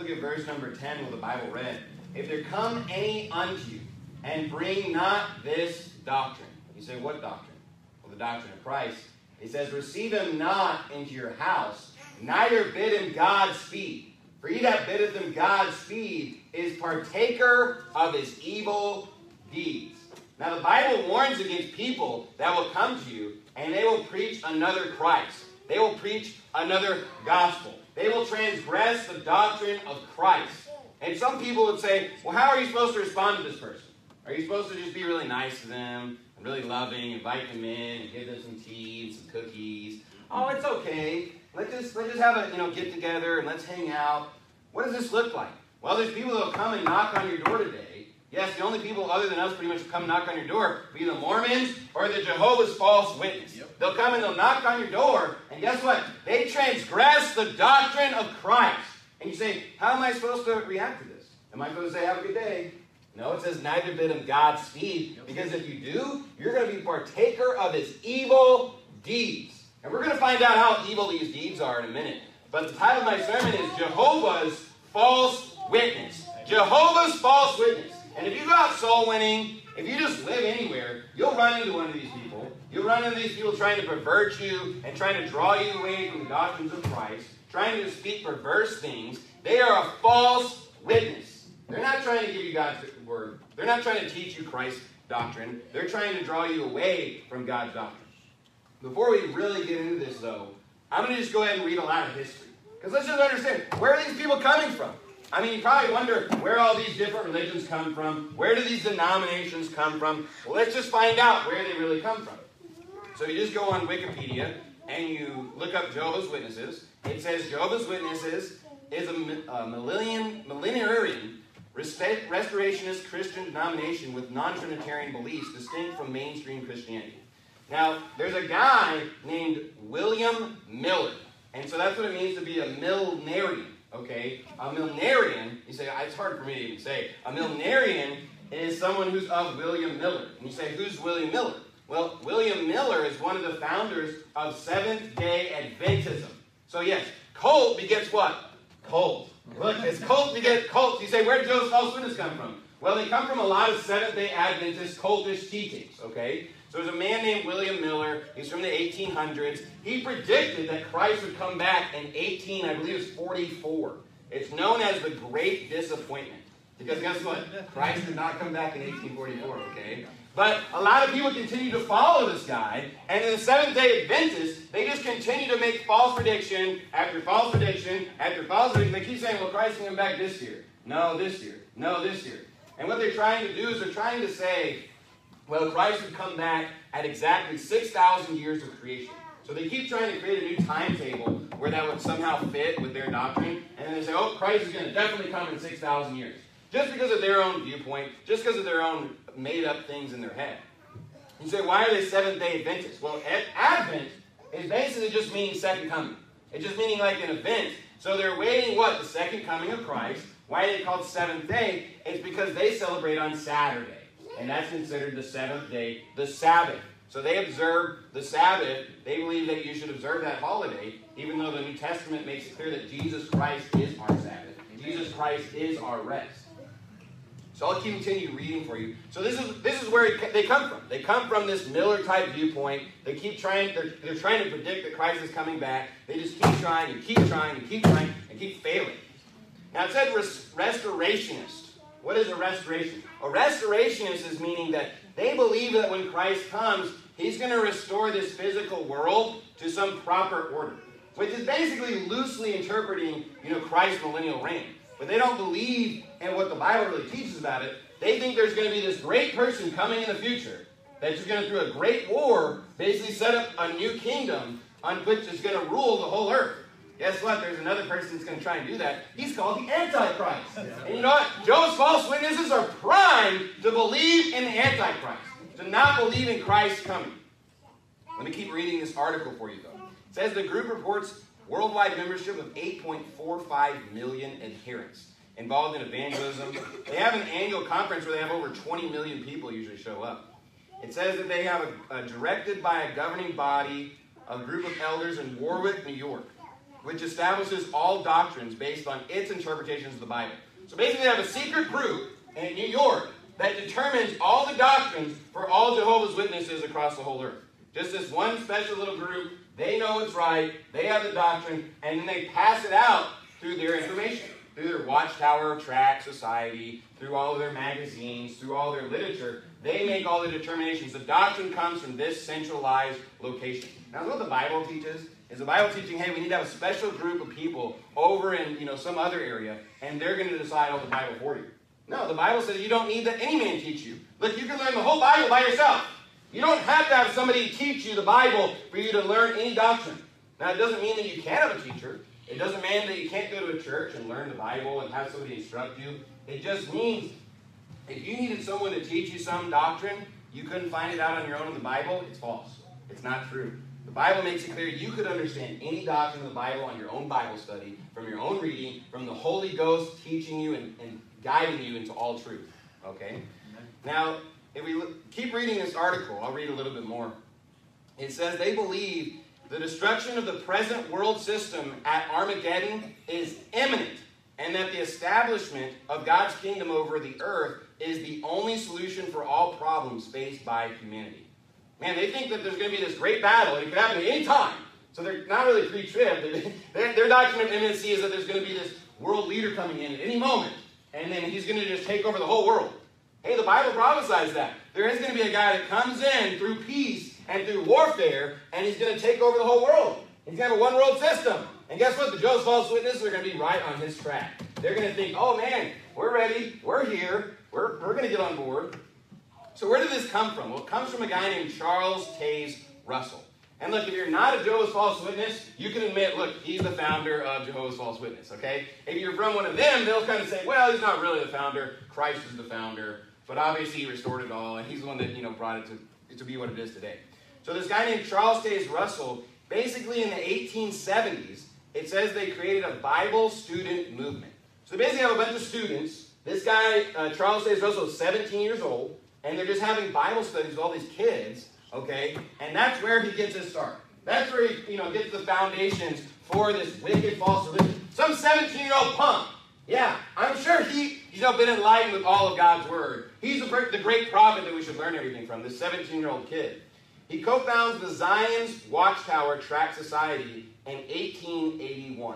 look at verse number 10 with the Bible read. If there come any unto you, and bring not this doctrine. You say, what doctrine? Well, the doctrine of Christ. He says, receive him not into your house, neither bid him Godspeed. For he that biddeth him Godspeed is partaker of his evil deeds. Now the Bible warns against people that will come to you and they will preach another Christ. They will preach another gospel. They will transgress the doctrine of Christ. And some people would say, well, how are you supposed to respond to this person? Are you supposed to just be really nice to them, and really loving, invite them in, and give them some tea and some cookies? Oh, it's okay. Let's just have a get together and let's hang out. What does this look like? Well, there's people that will come and knock on your door today. Yes, the only people other than us pretty much come knock on your door will be the Mormons or the Jehovah's False Witness. Yep. They'll come and they'll knock on your door, and guess what? They transgress the doctrine of Christ. And you say, how am I supposed to react to this? Am I supposed to say, have a good day? No, it says, neither bid him Godspeed. Because if you do, you're going to be partaker of his evil deeds. And we're going to find out how evil these deeds are in a minute. But the title of my sermon is Jehovah's False Witness. Jehovah's False Witness. And if you go out soul winning, if you just live anywhere, you'll run into one of these people. You'll run into these people trying to pervert you and trying to draw you away from the doctrines of Christ, trying to speak perverse things. They are a false witness. They're not trying to give you God's word. They're not trying to teach you Christ's doctrine. They're trying to draw you away from God's doctrine. Before we really get into this, though, I'm going to just go ahead and read a lot of history. Because let's just understand, where are these people coming from? I mean, you probably wonder where all these different religions come from. Where do these denominations come from? Well, let's just find out where they really come from. So you just go on Wikipedia and you look up Jehovah's Witnesses. It says Jehovah's Witnesses is a millenarian, restorationist Christian denomination with non-Trinitarian beliefs distinct from mainstream Christianity. Now, there's a guy named William Miller. And so that's what it means to be a millenarian. Okay, a millenarian, you say, it's hard for me to even say. A millenarian is someone who's of William Miller. And you say, who's William Miller? Well, William Miller is one of the founders of Seventh-day Adventism. So yes, cult begets what? Cult. Look, as cult begets cult. You say, where did Jehovah's False Witness come from? Well, they come from a lot of Seventh-day Adventist cultish teachings, okay? So there's a man named William Miller. He's from the 1800s. He predicted that Christ would come back in 44. It's known as the Great Disappointment. Because guess what? Christ did not come back in 1844, okay? But a lot of people continue to follow this guy. And in the Seventh-day Adventists, they just continue to make false prediction after false prediction after false prediction. They keep saying, well, Christ is coming back this year. No, this year. No, this year. And what they're trying to do is they're trying to say, well, Christ would come back at exactly 6,000 years of creation. So they keep trying to create a new timetable where that would somehow fit with their doctrine. And then they say, oh, Christ is going to definitely come in 6,000 years. Just because of their own viewpoint, just because of their own made-up things in their head. You say, why are they Seventh-day Adventists? Well, Advent is basically just meaning second coming. It's just meaning like an event. So they're waiting, what? The second coming of Christ. Why are they called Seventh Day? It's because they celebrate on Saturday. And that's considered the seventh day, the Sabbath. So they observe the Sabbath. They believe that you should observe that holiday, even though the New Testament makes it clear that Jesus Christ is our Sabbath. Jesus Christ is our rest. So I'll continue reading for you. So this is where they come from. They come from this Miller-type viewpoint. They keep trying. They're trying to predict that Christ is coming back. They just keep trying and keep trying and keep trying and keep failing. Now it said restorationist. What is a restoration? A restorationist is meaning that they believe that when Christ comes, he's going to restore this physical world to some proper order, which is basically loosely interpreting, Christ's millennial reign. But they don't believe in what the Bible really teaches about it. They think there's going to be this great person coming in the future that's just going to, through a great war, basically set up a new kingdom on which is going to rule the whole earth. Guess what? There's another person that's going to try and do that. He's called the Antichrist. And you know what? Jehovah's False Witnesses are primed to believe in the Antichrist, to not believe in Christ coming. Let me keep reading this article for you, though. It says the group reports worldwide membership of 8.45 million adherents involved in evangelism. They have an annual conference where they have over 20 million people usually show up. It says that they have directed by a governing body, a group of elders in Warwick, New York. which establishes all doctrines based on its interpretations of the Bible. So basically, they have a secret group in New York that determines all the doctrines for all Jehovah's Witnesses across the whole earth. Just this one special little group. They know what's right. They have the doctrine, and then they pass it out through their information, through their Watchtower, Tract, Society, through all of their magazines, through all their literature. They make all the determinations. The doctrine comes from this centralized location. Now, what the Bible teaches is the Bible teaching, hey, we need to have a special group of people over in some other area, and they're going to decide all the Bible for you. No, the Bible says you don't need that any man teach you. Look, you can learn the whole Bible by yourself. You don't have to have somebody teach you the Bible for you to learn any doctrine. Now, it doesn't mean that you can't have a teacher. It doesn't mean that you can't go to a church and learn the Bible and have somebody instruct you. It just means if you needed someone to teach you some doctrine, you couldn't find it out on your own in the Bible, it's false. It's not true. The Bible makes it clear you could understand any doctrine of the Bible on your own Bible study, from your own reading, from the Holy Ghost teaching you and guiding you into all truth. Okay? Now, if we keep reading this article, I'll read a little bit more. It says they believe the destruction of the present world system at Armageddon is imminent, and that the establishment of God's kingdom over the earth is the only solution for all problems faced by humanity. Man, they think that there's going to be this great battle, and it could happen at any time. So they're not really pre-trib. Their doctrine of imminency is that there's going to be this world leader coming in at any moment, and then he's going to just take over the whole world. Hey, the Bible prophesies that. There is going to be a guy that comes in through peace and through warfare, and he's going to take over the whole world. He's going to have a one-world system. And guess what? The Jehovah's False Witnesses are going to be right on his track. They're going to think, oh man, we're ready, we're here, we're going to get on board. So where did this come from? Well, it comes from a guy named Charles Taze Russell. And look, if you're not a Jehovah's False Witness, you can admit, look, he's the founder of Jehovah's False Witness, okay? If you're from one of them, they'll kind of say, well, he's not really the founder. Christ is the founder. But obviously he restored it all, and he's the one that, brought it to be what it is today. So this guy named Charles Taze Russell, basically in the 1870s, it says they created a Bible student movement. So they basically have a bunch of students. This guy, Charles Taze Russell, is 17 years old, and they're just having Bible studies with all these kids, okay? And that's where he gets his start. That's where he, gets the foundations for this wicked false religion. Some 17-year-old punk. Yeah, I'm sure he's been enlightened with all of God's Word. He's the great prophet that we should learn everything from, this 17-year-old kid. He co-founds the Zion's Watchtower Tract Society in 1881.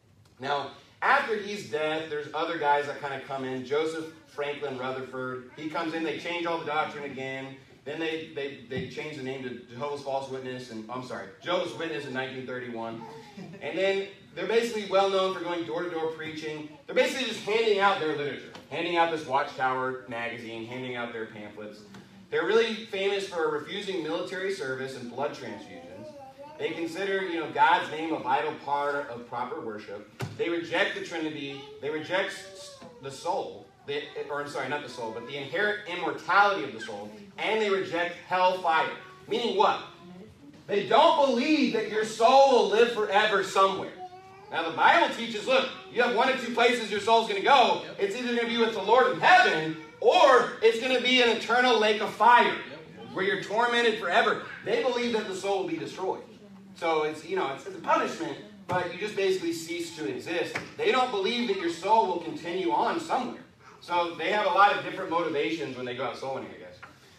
Now, after he's dead, there's other guys that kind of come in. Joseph Franklin Rutherford. He comes in, they change all the doctrine again. Then they change the name to Jehovah's False Witness, Jehovah's Witness in 1931. And then they're basically well known for going door-to-door preaching. They're basically just handing out their literature, handing out this Watchtower magazine, handing out their pamphlets. They're really famous for refusing military service and blood transfusions. They consider, God's name a vital part of proper worship. They reject the Trinity. They reject the soul. Not the soul, but the inherent immortality of the soul. And they reject hellfire. Meaning what? They don't believe that your soul will live forever somewhere. Now the Bible teaches, look, you have one of two places your soul's going to go. It's either going to be with the Lord in heaven, or it's going to be an eternal lake of fire, where you're tormented forever. They believe that the soul will be destroyed. So it's a punishment, but you just basically cease to exist. They don't believe that your soul will continue on somewhere. So they have a lot of different motivations when they go out soul winning, I guess.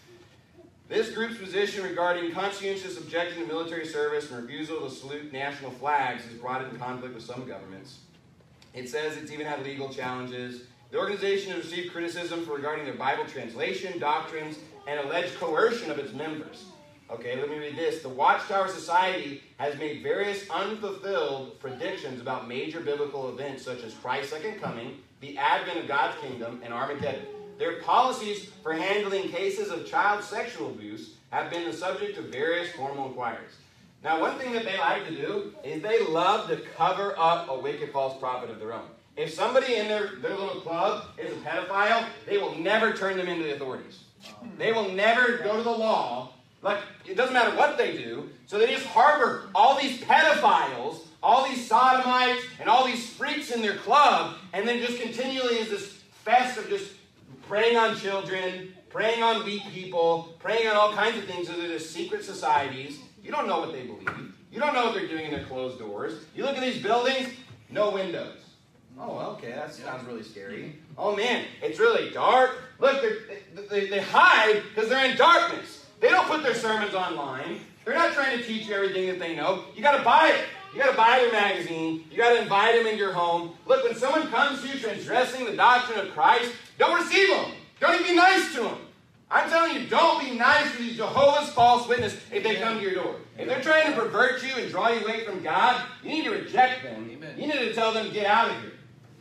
This group's position regarding conscientious objection to military service and refusal to salute national flags is brought into conflict with some governments. It says it's even had legal challenges. The organization has received criticism for regarding their Bible translation, doctrines, and alleged coercion of its members. Okay, let me read this. The Watchtower Society has made various unfulfilled predictions about major biblical events such as Christ's second coming, the advent of God's kingdom, and Armageddon. Their policies for handling cases of child sexual abuse have been the subject of various formal inquiries. Now, one thing that they like to do is they love to cover up a wicked false prophet of their own. If somebody in their little club is a pedophile, they will never turn them into the authorities. They will never go to the law. Like, it doesn't matter what they do. So they just harbor all these pedophiles, all these sodomites, and all these freaks in their club, and then just continually is this fest of just preying on children, preying on weak people, preying on all kinds of things. So they're just secret societies. You don't know what they believe. You don't know what they're doing in their closed doors. You look at these buildings, no windows. Oh, okay, that sounds really scary. Oh man, it's really dark. Look, they hide because they're in darkness. They don't put their sermons online. They're not trying to teach you everything that they know. You got to buy it. You got to buy their magazine. You got to invite them into your home. Look, when someone comes to you transgressing the doctrine of Christ, don't receive them. Don't even be nice to them. I'm telling you, don't be nice to these Jehovah's false witnesses if they come to your door. If they're trying to pervert you and draw you away from God, you need to reject them. Amen. You need to tell them to get out of here.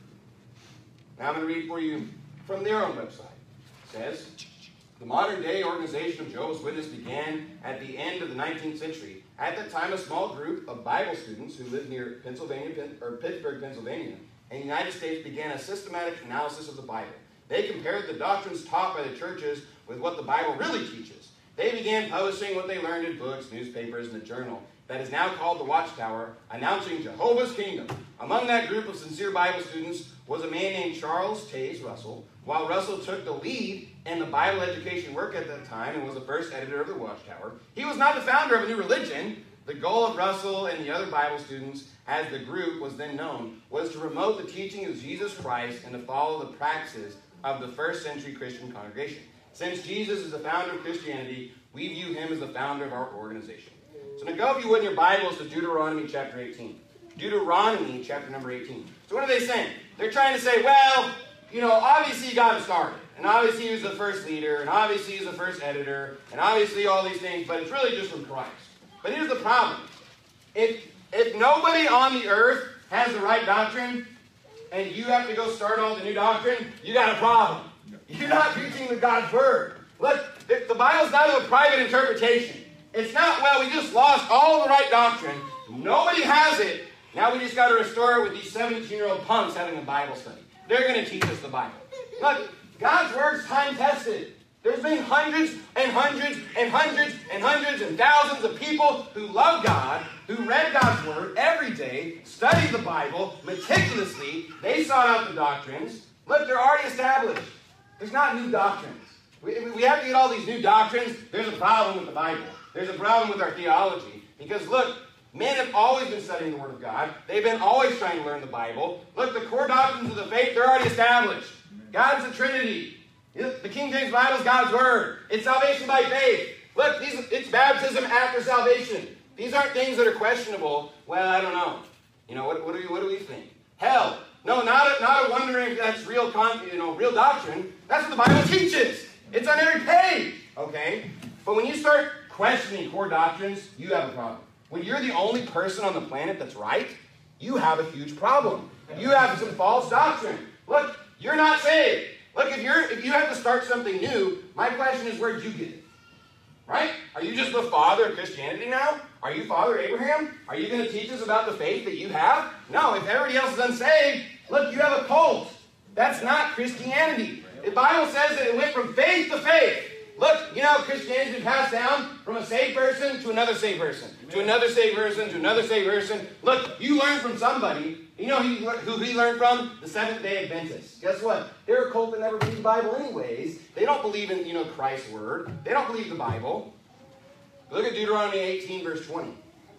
Now I'm going to read for you from their own website. It says, the modern-day organization of Jehovah's Witnesses began at the end of the 19th century. At that time, a small group of Bible students who lived near Pittsburgh, Pennsylvania, in the United States began a systematic analysis of the Bible. They compared the doctrines taught by the churches with what the Bible really teaches. They began publishing what they learned in books, newspapers, and a journal that is now called the Watchtower, announcing Jehovah's Kingdom. Among that group of sincere Bible students was a man named Charles Taze Russell. While Russell took the lead in the Bible education work at that time and was the first editor of the Watchtower, he was not the founder of a new religion. The goal of Russell and the other Bible students, as the group was then known, was to promote the teaching of Jesus Christ and to follow the practices of the first century Christian congregation. Since Jesus is the founder of Christianity, we view him as the founder of our organization. So now go, if you would, in your Bibles to Deuteronomy chapter 18. Deuteronomy chapter number 18. So what are they saying? They're trying to say, well, obviously God started. And obviously he was the first leader. And obviously he's the first editor. And obviously all these things. But it's really just from Christ. But here's the problem. If nobody on the earth has the right doctrine, and you have to go start all the new doctrine, you got a problem. You're not preaching the God's word. Look, the Bible's not a private interpretation. It's not, well, we just lost all the right doctrine. Nobody has it. Now we just got to restore it with these 17-year-old punks having a Bible study. They're going to teach us the Bible. Look, God's word's time-tested. There's been hundreds and hundreds and hundreds and hundreds and thousands of people who love God, who read God's word every day, studied the Bible meticulously. They sought out the doctrines. Look, they're already established. There's not new doctrines. We have to get all these new doctrines. There's a problem with the Bible. There's a problem with our theology. Because look, men have always been studying the Word of God. They've been always trying to learn the Bible. Look, the core doctrines of the faith, they're already established. God's the Trinity. The King James Bible is God's Word. It's salvation by faith. Look, it's baptism after salvation. These aren't things that are questionable. Well, I don't know. What do we think? Hell. No, not wondering if that's real doctrine. That's what the Bible teaches. It's on every page. Okay? But when you start questioning core doctrines, you have a problem. When you're the only person on the planet that's right, you have a huge problem. You have some false doctrine. Look, you're not saved. Look, if you have to start something new, my question is, where'd you get it? Right? Are you just the father of Christianity now? Are you Father Abraham? Are you going to teach us about the faith that you have? No, if everybody else is unsaved, look, you have a cult. That's not Christianity. The Bible says that it went from faith to faith. Look, Christianity's been passed down from a saved person to another saved person, to another saved person, to another saved person. Look, you learn from somebody. You know who he learned from? The Seventh-day Adventists. Guess what? They're a cult that never believed the Bible anyways. They don't believe in, Christ's word. They don't believe the Bible. Look at Deuteronomy 18, verse 20.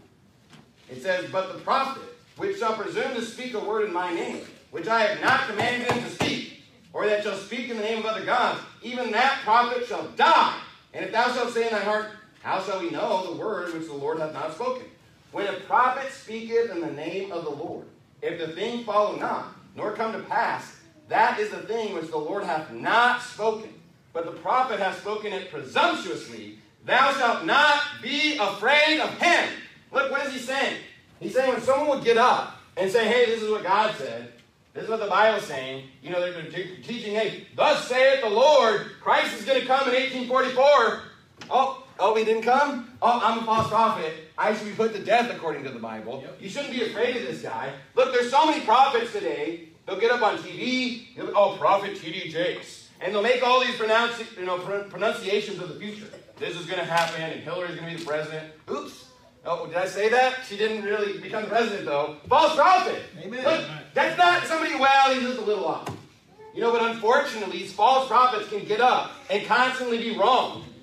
It says, but the prophet, which shall presume to speak a word in my name, which I have not commanded him to speak, or that shall speak in the name of other gods, even that prophet shall die. And if thou shalt say in thy heart, how shall we know the word which the Lord hath not spoken? When a prophet speaketh in the name of the Lord, if the thing follow not, nor come to pass, that is the thing which the Lord hath not spoken. But the prophet hath spoken it presumptuously. Thou shalt not be afraid of him. Look, what is he saying? He's saying when someone would get up and say, hey, this is what God said. This is what the Bible is saying. They're teaching, hey, thus saith the Lord, Christ is going to come in 1844. Oh, he didn't come? Oh, I'm a false prophet. I should be put to death according to the Bible. Yep. You shouldn't be afraid of this guy. Look, there's so many prophets today. They'll get up on TV. Prophet T.D. Jakes. And they'll make all these pronunciations of the future. This is going to happen, and Hillary's going to be the president. Oops. Oh, did I say that? She didn't really become president, though. False prophet. Amen. Look, that's not somebody, he's just a little off. But unfortunately, these false prophets can get up and constantly be wrong.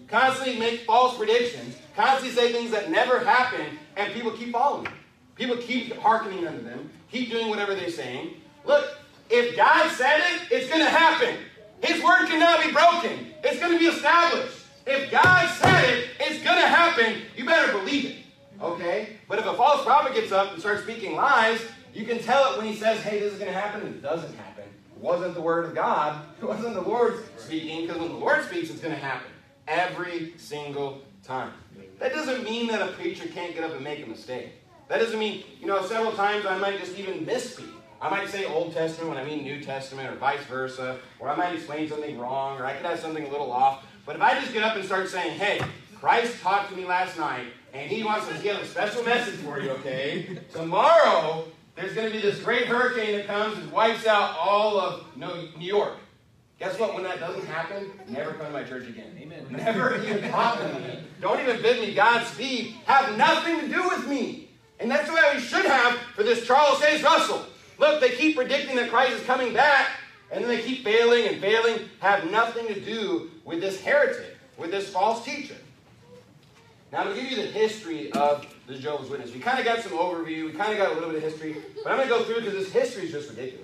constantly make false predictions, constantly say things that never happen, and people keep following them. People keep hearkening unto them, keep doing whatever they're saying. Look, if God said it, it's going to happen. His word cannot be broken. It's going to be established. If God said it, it's going to happen. You better believe it. Okay? But if a false prophet gets up and starts speaking lies, you can tell it when he says, hey, this is going to happen, and it doesn't happen. It wasn't the word of God. It wasn't the Lord speaking, because when the Lord speaks, it's going to happen. Every single time. That doesn't mean that a preacher can't get up and make a mistake. That doesn't mean, several times I might just even misspeak. I might say Old Testament when I mean New Testament, or vice versa, or I might explain something wrong, or I could have something a little off. But if I just get up and start saying, hey, Christ talked to me last night, and he wants to give a special message for you, okay? Tomorrow, there's going to be this great hurricane that comes and wipes out all of New York. Guess what? When that doesn't happen, never come to my church again. Amen. Never even talk to me. Don't even bid me Godspeed. Have nothing to do with me. And that's the way we should have for this Charles Hayes Russell. Look, they keep predicting that Christ is coming back, and then they keep failing and failing. Have nothing to do with this heretic, with this false teacher. Now, I'm going to give you the history of the Jehovah's Witness. We kind of got some overview. We kind of got a little bit of history. But I'm going to go through because this history is just ridiculous.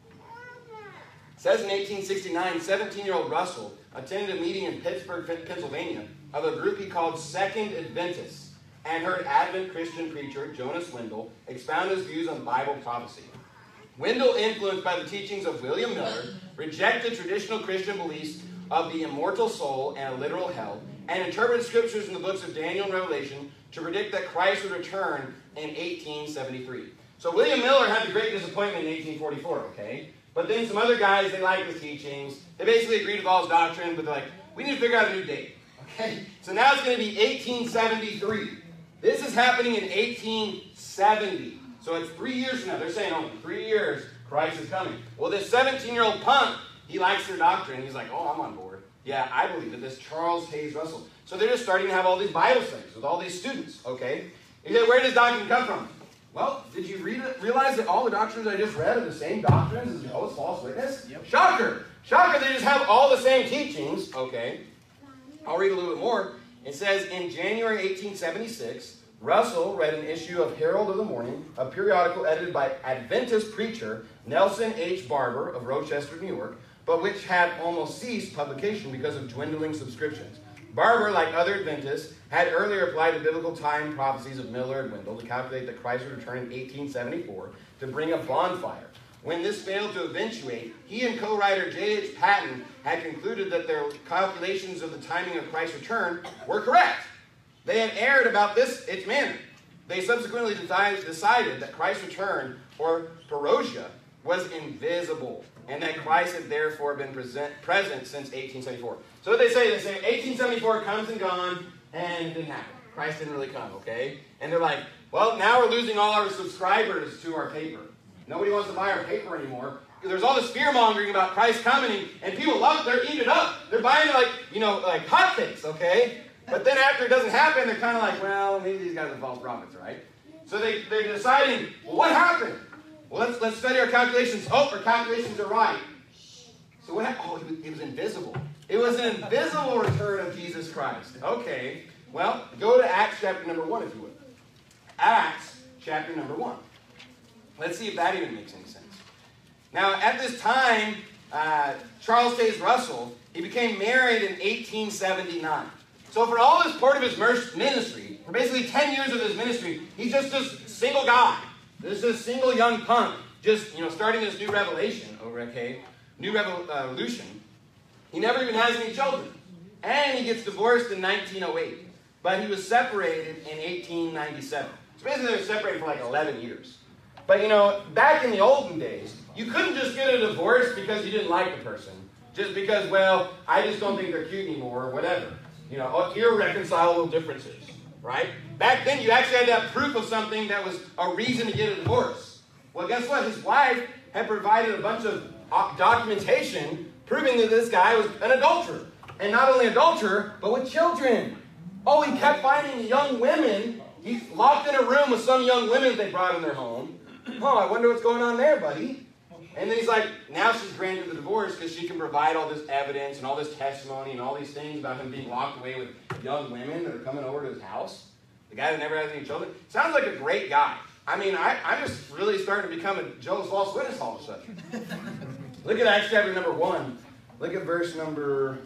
It says in 1869, 17-year-old Russell attended a meeting in Pittsburgh, Pennsylvania, of a group he called Second Adventists, and heard Advent Christian preacher Jonas Wendell expound his views on Bible prophecy. Wendell, influenced by the teachings of William Miller, rejected traditional Christian beliefs of the immortal soul and a literal hell, and interpreted scriptures in the books of Daniel and Revelation to predict that Christ would return in 1873. So William Miller had the great disappointment in 1844, okay? But then some other guys, they liked his teachings. They basically agreed with all his doctrine, but they're like, we need to figure out a new date, okay? So now it's going to be 1873. This is happening in 1870. So it's 3 years from now. They're saying, oh, in 3 years, Christ is coming. Well, this 17-year-old punk, he likes their doctrine. He's like, oh, I'm on board. Yeah, I believe it. This Charles Hayes Russell. So they're just starting to have all these Bible studies with all these students, okay? You say, where does doctrine come from? Well, did you realize that all the doctrines I just read are the same doctrines as Jehovah's False Witness? Yep. Shocker! Shocker, they just have all the same teachings, okay? I'll read a little bit more. It says, in January 1876, Russell read an issue of Herald of the Morning, a periodical edited by Adventist preacher Nelson H. Barber of Rochester, New York, but which had almost ceased publication because of dwindling subscriptions. Barber, like other Adventists, had earlier applied the biblical time prophecies of Miller and Wendell to calculate that Christ would return in 1874 to bring a bonfire. When this failed to eventuate, he and co-writer J.H. Patton had concluded that their calculations of the timing of Christ's return were correct. They had erred about its manner. They subsequently decided that Christ's return, or parousia, was invisible, and that Christ had therefore been present since 1874. So what they say 1874 comes and gone, and it didn't happen. Christ didn't really come, okay? And they're like, well, now we're losing all our subscribers to our paper. Nobody wants to buy our paper anymore. There's all this fear-mongering about Christ coming, and people love it. They're eating it up. They're buying it like hotcakes, okay? But then after it doesn't happen, they're kind of like, well, maybe these guys are false prophets, right? So they're deciding, well, what happened? Well, let's study our calculations. Oh, our calculations are right. So what happened? Oh, it was invisible. It was an invisible return of Jesus Christ. Okay. Well, go to Acts chapter number 1, if you would. Acts chapter number 1. Let's see if that even makes any sense. Now, at this time, Charles Hayes Russell, he became married in 1879. So for all this part of his ministry, for basically 10 years of his ministry, he's just this single guy. This is a single young punk, just, starting this new revelation over, okay? New revolution. He never even has any children. And he gets divorced in 1908. But he was separated in 1897. So basically they were separated for like 11 years. But, back in the olden days, you couldn't just get a divorce because you didn't like the person. Just because, well, I just don't think they're cute anymore or whatever. Irreconcilable differences, right? Back then, you actually had to have proof of something that was a reason to get a divorce. Well, guess what? His wife had provided a bunch of documentation proving that this guy was an adulterer. And not only adulterer, but with children. Oh, he kept finding young women. He's locked in a room with some young women they brought in their home. Oh, I wonder what's going on there, buddy. And then he's like, now she's granted the divorce because she can provide all this evidence and all this testimony and all these things about him being locked away with young women that are coming over to his house. The guy that never has any children. Sounds like a great guy. I mean, I'm just really starting to become a Jehovah's False Witness all of a sudden. Look at Acts chapter number 1. Look at verse number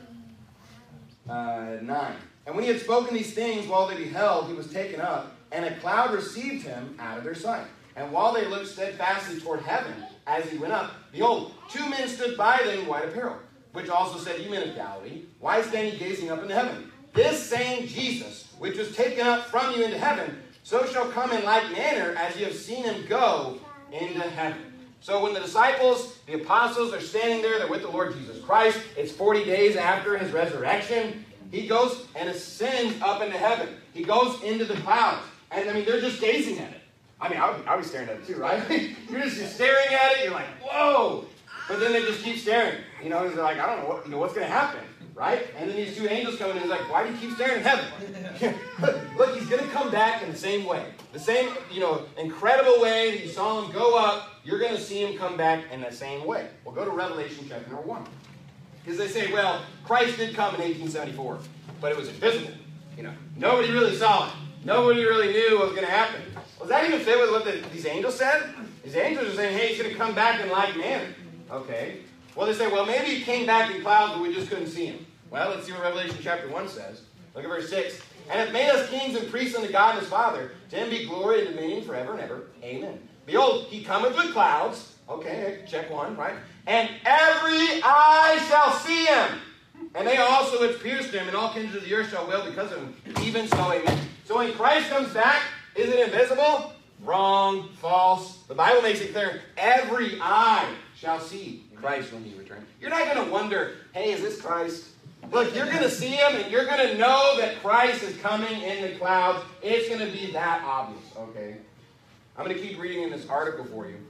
9. And when he had spoken these things while they beheld, he was taken up, and a cloud received him out of their sight. And while they looked steadfastly toward heaven, as he went up, behold, 2 men stood by them in white apparel, which also said, Ye men of Galilee, why stand ye gazing up into heaven? This same Jesus, which was taken up from you into heaven, so shall come in like manner as ye have seen him go into heaven. So when the disciples, the apostles, are standing there, they're with the Lord Jesus Christ. It's 40 days after his resurrection. He goes and ascends up into heaven. He goes into the clouds. And I mean, they're just gazing at it. I mean, I'll be staring at it too, right? You're just staring at it. You're like, whoa. But then they just keep staring. You know, they're like, I don't know what's going to happen, right? And then these 2 angels come in and he's like, why do you keep staring at heaven? Look, he's going to come back in the same way. The same, incredible way that you saw him go up, you're going to see him come back in the same way. We'll go to Revelation chapter number 1. Because they say, well, Christ did come in 1874, but it was invisible. Nobody really saw it. Nobody really knew what was going to happen. Well, does that even fit with what these angels said? These angels are saying, hey, he's going to come back in like manner. Okay. Well, they say, well, maybe he came back in clouds, but we just couldn't see him. Well, let's see what Revelation chapter 1 says. Look at verse 6. And hath made us kings and priests unto God and his Father. To him be glory and dominion forever and ever. Amen. Behold, he cometh with clouds. Okay, check 1, right? And every eye shall see him. And they also which pierced him, and all kindreds of the earth shall wail because of him. Even so, amen. So when Christ comes back, is it invisible? Wrong, false. The Bible makes it clear. Every eye shall see Christ when he returns. You're not going to wonder, hey, is this Christ? Look, you're going to see him, and you're going to know that Christ is coming in the clouds. It's going to be that obvious, okay? I'm going to keep reading in this article for you.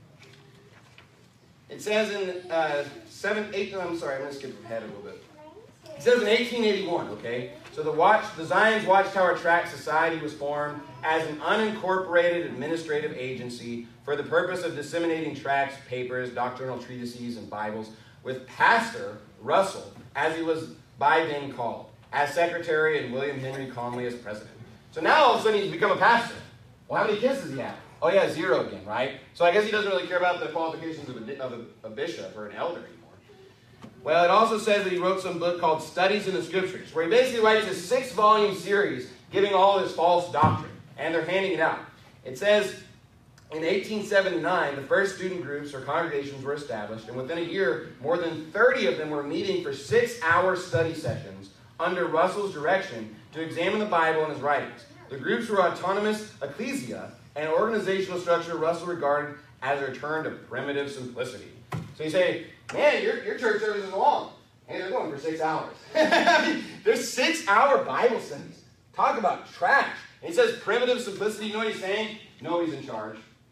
It says in I'm going to skip ahead a little bit. It says in 1881, okay? So the Zion's Watchtower Tract Society was formed as an unincorporated administrative agency for the purpose of disseminating tracts, papers, doctrinal treatises, and Bibles, with Pastor Russell, as he was by then called, as secretary, and William Henry Conley as president. So now all of a sudden he's become a pastor. Well, how many kids does he have? Oh yeah, 0 again, right? So I guess he doesn't really care about the qualifications of a bishop or an elder anymore. Well, it also says that he wrote some book called Studies in the Scriptures, where he basically writes a 6-volume series giving all this false doctrine, and they're handing it out. It says in 1879, the first student groups or congregations were established, and within a year, more than 30 of them were meeting for 6-hour study sessions under Russell's direction to examine the Bible and his writings. The groups were autonomous ecclesia, an organizational structure Russell regarded as a return to primitive simplicity. So you say, man, your church service is long. Hey, they're going for 6 hours. There's 6-hour Bible studies. Talk about trash. And he says primitive simplicity. You know what he's saying? Nobody's in charge.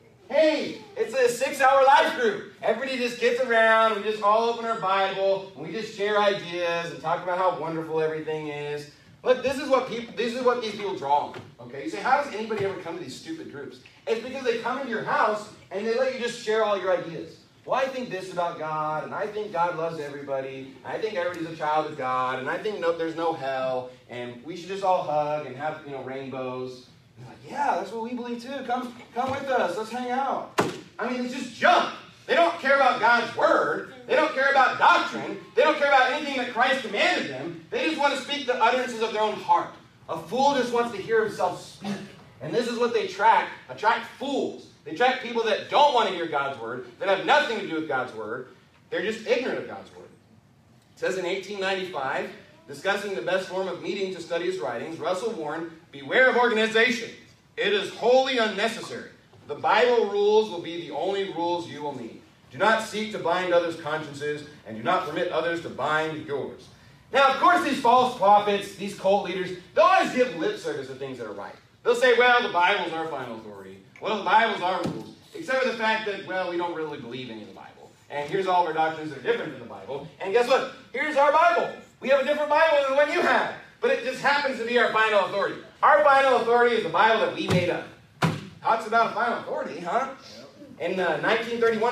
Hey, it's a 6-hour life group. Everybody just gets around. We just all open our Bible. And we just share ideas and talk about how wonderful everything is. Look, this is what these people draw on. Okay, you say, how does anybody ever come to these stupid groups? It's because they come into your house and they let you just share all your ideas. Well, I think this about God, and I think God loves everybody, and I think everybody's a child of God, and I think there's no hell, and we should just all hug and have rainbows. And they're like, yeah, that's what we believe too. Come with us. Let's hang out. I mean, it's just junk. They don't care about God's word. They don't care about doctrine. They don't care about anything that Christ commanded them. They just want to speak the utterances of their own heart. A fool just wants to hear himself speak. And this is what they attract fools. They attract people that don't want to hear God's word, that have nothing to do with God's word. They're just ignorant of God's word. It says in 1895, discussing the best form of meeting to study his writings, Russell warned, beware of organization. It is wholly unnecessary. The Bible rules will be the only rules you will need. Do not seek to bind others' consciences, and do not permit others to bind yours. Now, of course, these false prophets, these cult leaders, they'll always give lip service to things that are right. They'll say, well, the Bible's our final authority. Well, the Bible's our rules. Except for the fact that, well, we don't really believe any of the Bible. And here's all of our doctrines that are different from the Bible. And guess what? Here's our Bible. We have a different Bible than the one you have. But it just happens to be our final authority. Our final authority is the Bible that we made up. Talks about a final authority, huh? In 1931,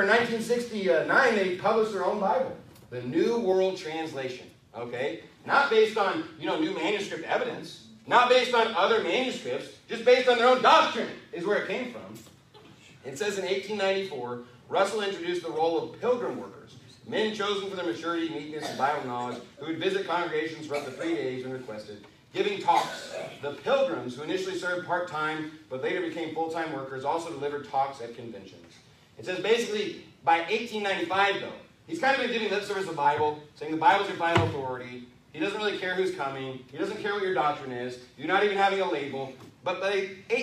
1969, they published their own Bible, the New World Translation. Okay? Not based on, new manuscript evidence, not based on other manuscripts, just based on their own doctrine is where it came from. It says in 1894, Russell introduced the role of pilgrim workers, men chosen for their maturity, meekness, and Bible knowledge, who would visit congregations for up to 3 days when requested, giving talks. The pilgrims, who initially served part-time but later became full-time workers, also delivered talks at conventions. It says basically, by 1895, though, he's kind of been giving lip service to the Bible, saying the Bible's your final authority. He doesn't really care who's coming. He doesn't care what your doctrine is. You're not even having a label. But by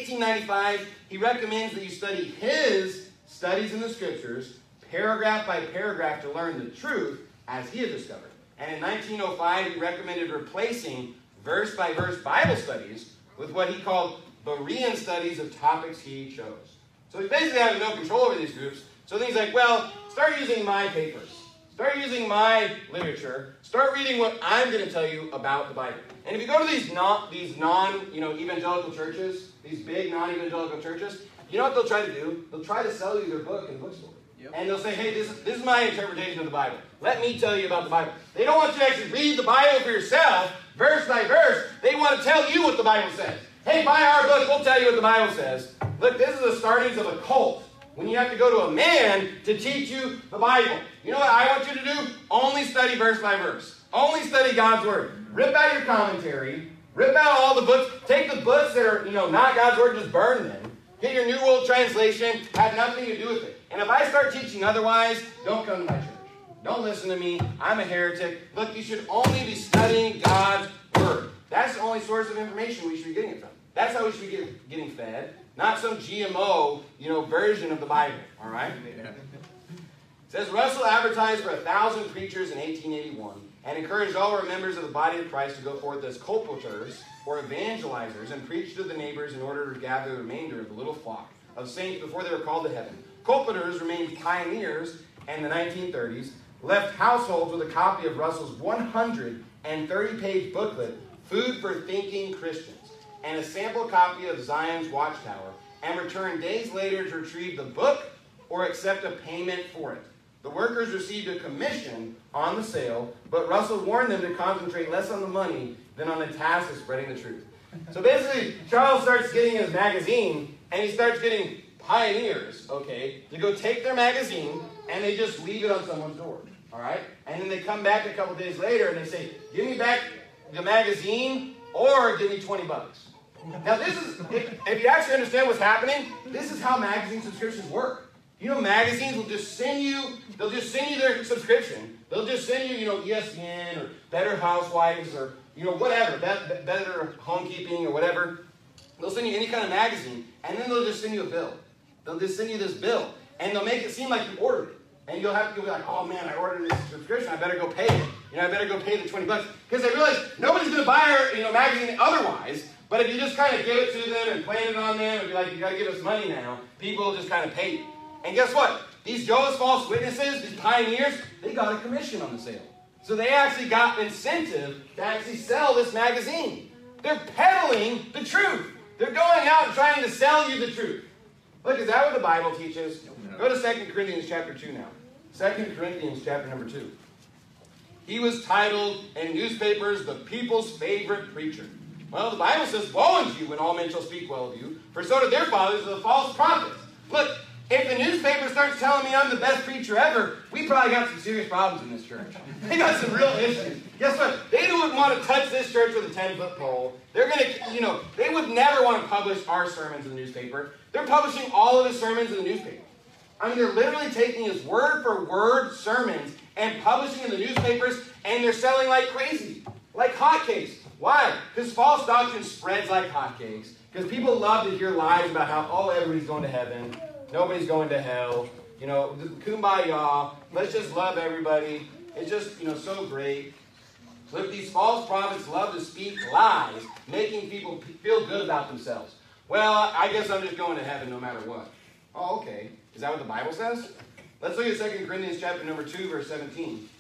1895, he recommends that you study his studies in the Scriptures, paragraph by paragraph, to learn the truth as he had discovered. And in 1905, he recommended replacing verse-by-verse Bible studies with what he called Berean studies of topics he chose. So he's basically having no control over these groups. So then he's like, well, start using my papers. Start using my literature. Start reading what I'm going to tell you about the Bible. And if you go to these non-evangelical churches, these big non-evangelical churches, you know what they'll try to do? They'll try to sell you their book in the bookstore. Yep. And they'll say, hey, this is my interpretation of the Bible. Let me tell you about the Bible. They don't want you to actually read the Bible for yourself, verse by verse. They want to tell you what the Bible says. Hey, buy our book. We'll tell you what the Bible says. Look, this is the startings of a cult. When you have to go to a man to teach you the Bible. You know what I want you to do? Only study verse by verse. Only study God's Word. Rip out your commentary. Rip out all the books. Take the books that are, not God's Word, just burn them. Get your New World Translation. Have nothing to do with it. And if I start teaching otherwise, don't come to my church. Don't listen to me. I'm a heretic. Look, you should only be studying God's Word. That's the only source of information we should be getting it from. That's how we should be getting fed. Not some GMO, version of the Bible. All right? It says, Russell advertised for 1,000 preachers in 1881 and encouraged all our members of the body of Christ to go forth as colporteurs or evangelizers and preach to the neighbors in order to gather the remainder of the little flock of saints before they were called to heaven. Colporteurs remained pioneers in the 1930s, left households with a copy of Russell's 130-page booklet, Food for Thinking Christians, and a sample copy of Zion's Watchtower, and returned days later to retrieve the book or accept a payment for it. The workers received a commission on the sale, but Russell warned them to concentrate less on the money than on the task of spreading the truth. So basically, Charles starts getting his magazine, and he starts getting pioneers, to go take their magazine, and they just leave it on someone's door, all right? And then they come back a couple days later, and they say, give me back the magazine, or give me $20. Now this is, if you actually understand what's happening, this is how magazine subscriptions work. Magazines will just send you, they'll just send you their subscription. They'll just send you, ESPN or Better Housewives or, whatever, Better Homekeeping or whatever. They'll send you any kind of magazine, and then they'll just send you a bill. They'll just send you this bill, and they'll make it seem like you ordered it. And you'll be like, oh man, I ordered this subscription, I better go pay it. I better go pay the $20. Because they realize nobody's going to buy our, magazine otherwise. But if you just kind of give it to them and plan it on them and be like, you got to give us money now, people will just kind of pay you. And guess what? These Jehovah's False Witnesses, these pioneers, they got a commission on the sale. So they actually got incentive to actually sell this magazine. They're peddling the truth. They're going out and trying to sell you the truth. Look, is that what the Bible teaches? Go to 2 Corinthians chapter 2 now. 2 Corinthians chapter number 2. He was titled in newspapers, the people's favorite preacher. Well, the Bible says, woe unto you when all men shall speak well of you, for so did their fathers of the false prophets. Look, if the newspaper starts telling me I'm the best preacher ever, we probably got some serious problems in this church. They got some real issues. Guess what? They wouldn't want to touch this church with a 10-foot pole. They're going to, they would never want to publish our sermons in the newspaper. They're publishing all of his sermons in the newspaper. I mean, they're literally taking his word-for-word sermons and publishing in the newspapers, and they're selling like crazy, like hotcakes. Why? Because false doctrine spreads like hotcakes. Because people love to hear lies about how, everybody's going to heaven, nobody's going to hell, kumbaya, let's just love everybody. It's just, so great. Look, these false prophets love to speak lies, making people feel good about themselves. Well, I guess I'm just going to heaven no matter what. Oh, okay. Is that what the Bible says? Let's look at 2 Corinthians chapter number 2, verse 17.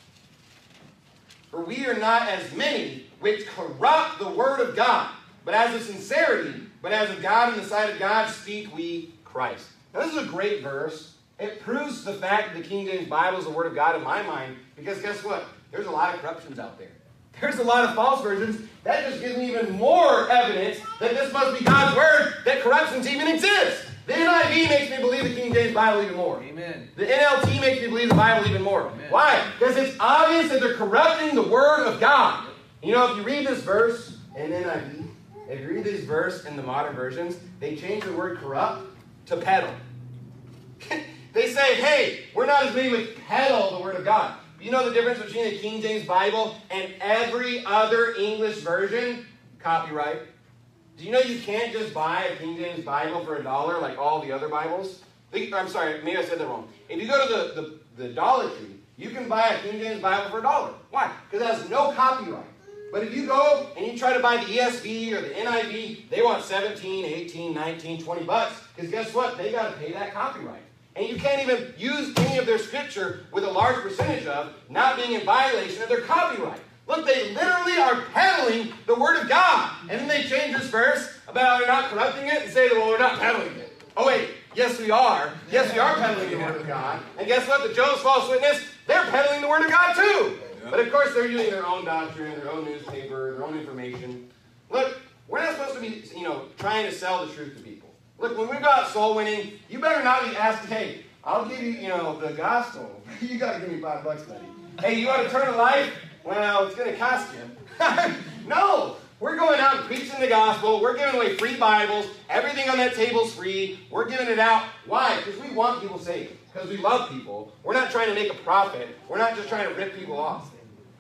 For we are not as many which corrupt the word of God, but as of sincerity, but as of God in the sight of God, speak we Christ. Now, this is a great verse. It proves the fact that the King James Bible is the Word of God in my mind, because guess what? There's a lot of corruptions out there. There's a lot of false versions. That just gives me even more evidence that this must be God's Word, that corruptions even exist. The NIV makes me believe the King James Bible even more. Amen. The NLT makes me believe the Bible even more. Amen. Why? Because it's obvious that they're corrupting the Word of God. You know, if you read this verse in NIV, if you read this verse in the modern versions, they change the word corrupt to peddle. They say, hey, we're not as many with peddle the Word of God. You know the difference between the King James Bible and every other English version? Copyright. Do you know you can't just buy a King James Bible for $1 like all the other Bibles? I'm sorry, maybe I said that wrong. If you go to the Dollar Tree, you can buy a King James Bible for $1. Why? Because it has no copyright. But if you go and you try to buy the ESV or the NIV, they want 17, 18, 19, 20 bucks. Because guess what? They got to pay that copyright. And you can't even use any of their scripture with a large percentage of not being in violation of their copyright. Look, they literally are peddling the Word of God. And then they change this verse about how they're not corrupting it and say, well, we're not peddling it. Oh, wait, yes, we are. Yes, we are peddling the Word of God. And guess what? The Jehovah's False Witness, they're peddling the Word of God too. But of course, they're using their own doctrine, their own newspaper, their own information. Look, we're not supposed to be, trying to sell the truth to people. Look, when we go out soul winning, you better not be asking, hey, I'll give you, the gospel. You got to give me $5, buddy. Hey, you want eternal life? Well, it's going to cost you. No, we're going out and preaching the gospel. We're giving away free Bibles. Everything on that table's free. We're giving it out. Why? Because we want people saved. Because we love people. We're not trying to make a profit. We're not just trying to rip people off.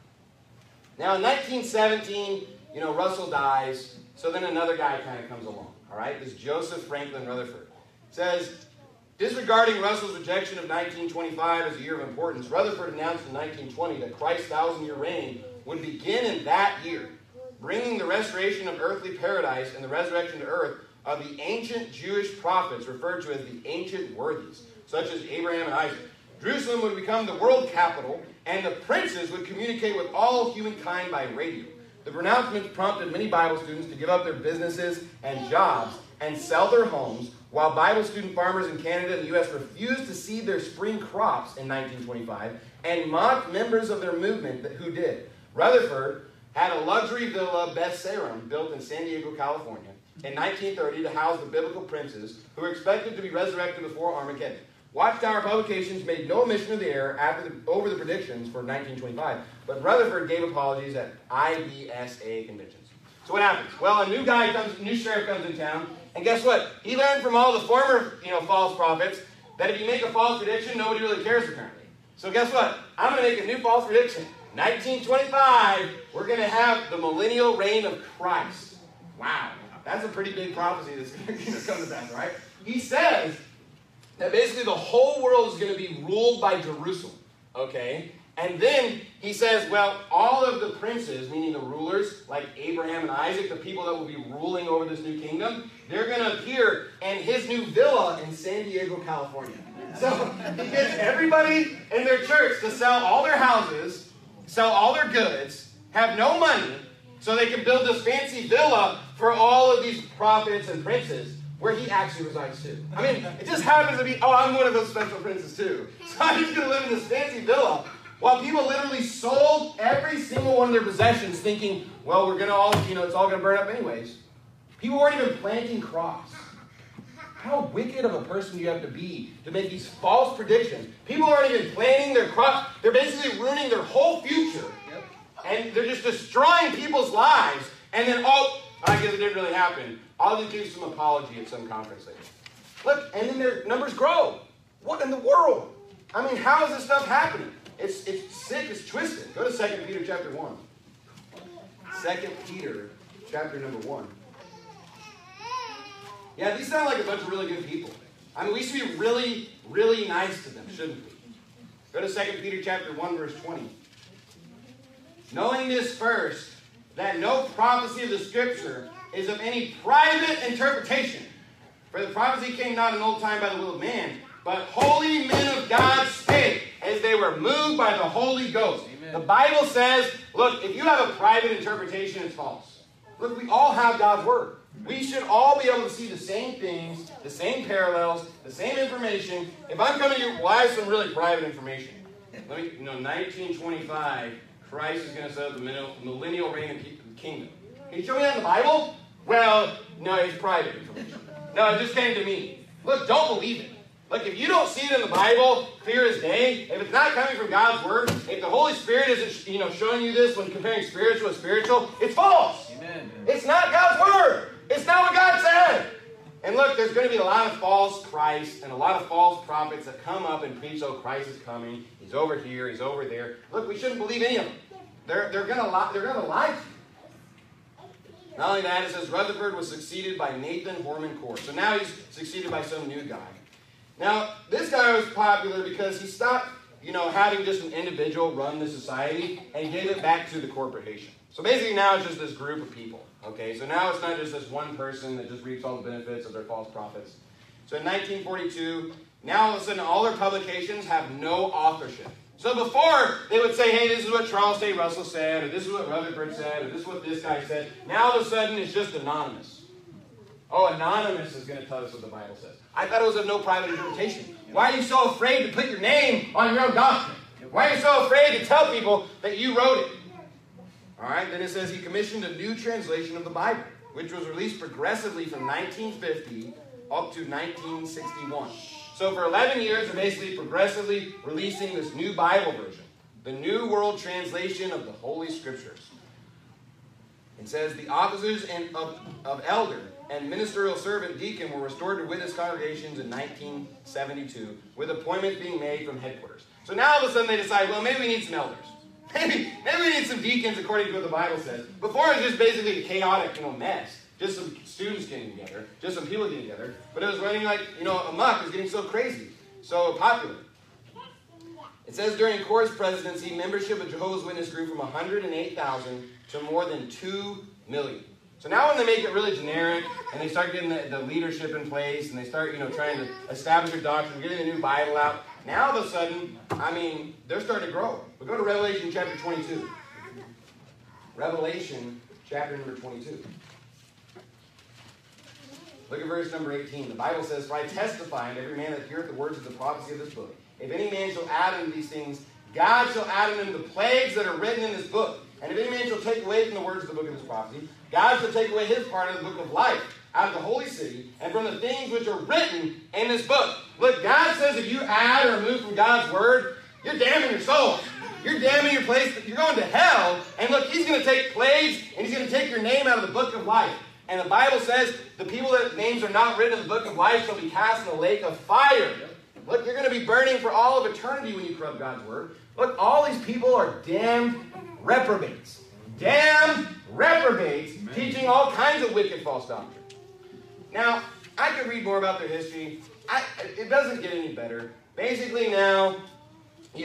Now, in 1917, Russell dies. So then another guy kind of comes along. All right? This Joseph Franklin Rutherford. It says, disregarding Russell's rejection of 1925 as a year of importance, Rutherford announced in 1920 that Christ's 1,000-year reign would begin in that year, bringing the restoration of earthly paradise and the resurrection to earth of the ancient Jewish prophets referred to as the ancient worthies, such as Abraham and Isaac. Jerusalem would become the world capital, and the princes would communicate with all humankind by radio. The pronouncements prompted many Bible students to give up their businesses and jobs and sell their homes, while Bible student farmers in Canada and the U.S. refused to seed their spring crops in 1925 and mocked members of their movement who did. Rutherford had a luxury villa, Beth Sarum, built in San Diego, California, in 1930 to house the biblical princes who were expected to be resurrected before Armageddon. Watchtower Publications made no omission of the error over the predictions for 1925, but Rutherford gave apologies at IBSA conventions. So what happens? Well, a new sheriff comes in town, and guess what? He learned from all the former, false prophets that if you make a false prediction, nobody really cares apparently. So guess what? I'm going to make a new false prediction. 1925, we're going to have the millennial reign of Christ. Wow, that's a pretty big prophecy that's going to come to pass, right? He says that basically the whole world is going to be ruled by Jerusalem, okay? And then he says, well, all of the princes, meaning the rulers, like Abraham and Isaac, the people that will be ruling over this new kingdom, they're going to appear in his new villa in San Diego, California. So he gets everybody in their church to sell all their houses, sell all their goods, have no money, so they can build this fancy villa for all of these prophets and princes, where he actually resides too. I mean, it just happens to be, I'm one of those special princes too. So I'm just going to live in this fancy villa, while people literally sold every single one of their possessions thinking, well, we're going to all, it's all going to burn up anyways. People weren't even planting crops. How wicked of a person do you have to be to make these false predictions? People aren't even planting their crops. They're basically ruining their whole future. And they're just destroying people's lives. And then, I guess it didn't really happen. I'll just give some apology at some conference later. Look, and then their numbers grow. What in the world? I mean, how is this stuff happening? It's sick, it's twisted. Go to 2 Peter chapter 1. 2 Peter chapter number 1. Yeah, these sound like a bunch of really good people. I mean, we should be really, really nice to them, shouldn't we? Go to 2 Peter chapter 1, verse 20. Knowing this first, that no prophecy of the Scripture is of any private interpretation. For the prophecy came not in old time by the will of man, but holy men of God spake, as they were moved by the Holy Ghost. Amen. The Bible says, look, if you have a private interpretation, it's false. Look, we all have God's Word. We should all be able to see the same things, the same parallels, the same information. If I'm coming to you, well, I have some really private information. 1925, Christ is going to set up the millennial reign of the kingdom. Can you show me that in the Bible? Well, no, it's private information. No, it just came to me. Look, don't believe it. Look, if you don't see it in the Bible, clear as day, if it's not coming from God's Word, if the Holy Spirit isn't, showing you this when comparing spiritual with spiritual, it's false. Amen. It's not God's Word. It's not what God said. And look, there's going to be a lot of false Christs and a lot of false prophets that come up and preach, oh, Christ is coming. He's over here. He's over there. Look, we shouldn't believe any of them. They're going to lie. They're going to lie to you. Not only that, it says Rutherford was succeeded by Nathan Horman-Core. So now he's succeeded by some new guy. Now, this guy was popular because he stopped, having just an individual run the society and gave it back to the corporation. So basically now it's just this group of people. Okay, so now it's not just this one person that just reaps all the benefits of their false prophets. So in 1942, now all of a sudden all their publications have no authorship. So before, they would say, hey, this is what Charles Taze Russell said, or this is what Rutherford said, or this is what this guy said. Now all of a sudden, it's just anonymous. Oh, anonymous is going to tell us what the Bible says. I thought it was of no private interpretation. Why are you so afraid to put your name on your own doctrine? Why are you so afraid to tell people that you wrote it? All right, then it says he commissioned a new translation of the Bible, which was released progressively from 1950 up to 1961. So for 11 years, they're basically progressively releasing this new Bible version, the New World Translation of the Holy Scriptures. It says the offices of elder and ministerial servant deacon were restored to witness congregations in 1972, with appointments being made from headquarters. So now all of a sudden they decide, well, maybe we need some elders. Maybe we need some deacons according to what the Bible says. Before it was just basically a chaotic, mess. Just some students getting together, just some people getting together. But it was running like, amok. It was getting so crazy, so popular. It says during Core's presidency, membership of Jehovah's Witness grew from 108,000 to more than 2 million. So now when they make it really generic, and they start getting the leadership in place, and they start, trying to establish their doctrine, getting a new Bible out, now all of a sudden, they're starting to grow. We go to Revelation chapter 22. Revelation chapter number 22. Look at verse number 18. The Bible says, for I testify unto every man that heareth the words of the prophecy of this book. If any man shall add unto these things, God shall add unto them the plagues that are written in this book. And if any man shall take away from the words of the book of this prophecy, God shall take away his part of the book of life out of the holy city, and from the things which are written in this book. Look, God says if you add or remove from God's word, you're damning your soul. You're damning your place. You're going to hell. And look, he's going to take plagues, and he's going to take your name out of the book of life. And the Bible says the people that names are not written in the book of life shall be cast in the lake of fire. Look, you're going to be burning for all of eternity when you corrupt God's word. Look, all these people are damned reprobates. Damned reprobates, teaching all kinds of wicked false doctrine. Now, I could read more about their history. It doesn't get any better. Basically now, in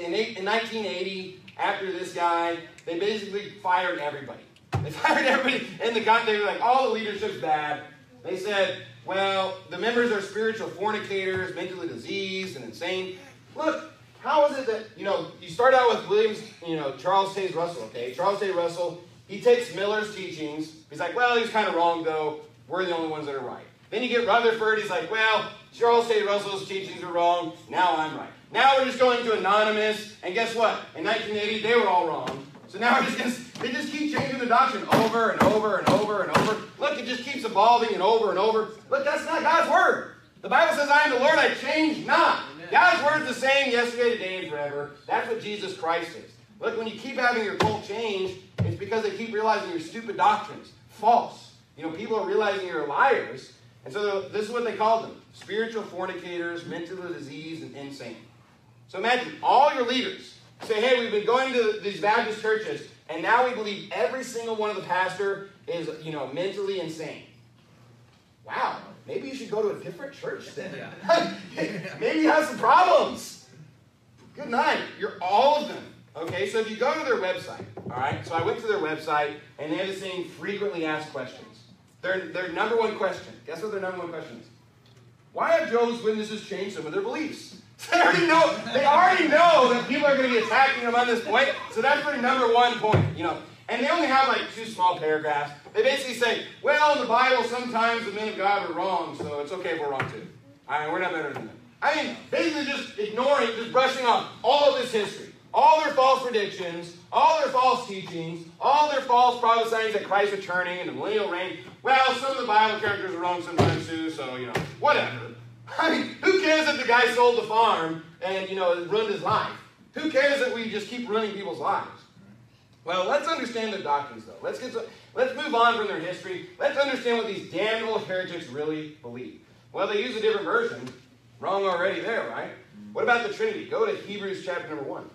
1980, after this guy, they basically fired everybody. They fired everybody in the country. They were like, all the leadership's bad. They said, well, the members are spiritual fornicators, mentally diseased, and insane. Look, how is it that, you start out with Williams, Charles Taze Russell, okay? Charles Taze Russell, he takes Miller's teachings. He's like, well, he's kind of wrong, though. We're the only ones that are right. Then you get Rutherford. He's like, well, Charles Taze Russell's teachings are wrong. Now I'm right. Now we're just going to Anonymous. And guess what? In 1980, they were all wrong. So now they just keep changing the doctrine over and over and over and over. Look, it just keeps evolving and over and over. Look, that's not God's word. The Bible says, I am the Lord, I change not. Amen. God's word is the same yesterday, today, and forever. That's what Jesus Christ is. Look, when you keep having your cult change, it's because they keep realizing your stupid doctrines. False. People are realizing you're liars. And so this is what they called them. Spiritual fornicators, mentally diseased, and insane. So imagine all your leaders say, hey, we've been going to these Baptist churches, and now we believe every single one of the pastor is, mentally insane. Wow, maybe you should go to a different church then. Maybe you have some problems. Good night. You're all of them. Okay, so if you go to their website, all right, so I went to their website, and they have this thing, frequently asked questions. Their number one question, guess what their number one question is? Why have Jehovah's Witnesses changed some of their beliefs? They already know that people are going to be attacking them on this point, so that's their number one point, And they only have like 2 small paragraphs. They basically say, well, in the Bible, sometimes the men of God are wrong, so it's okay if we're wrong too. We're not better than them. Basically just ignoring, just brushing off all of this history. All their false predictions, all their false teachings, all their false prophesying that Christ's returning and the millennial reign. Well, some of the Bible characters are wrong sometimes too, so, whatever. Who cares if the guy sold the farm and, ruined his life? Who cares if we just keep ruining people's lives? Well, let's understand their doctrines, though. Let's move on from their history. Let's understand what these damnable heretics really believe. Well, they use a different version. Wrong already there, right? What about the Trinity? Go to Hebrews chapter number 1.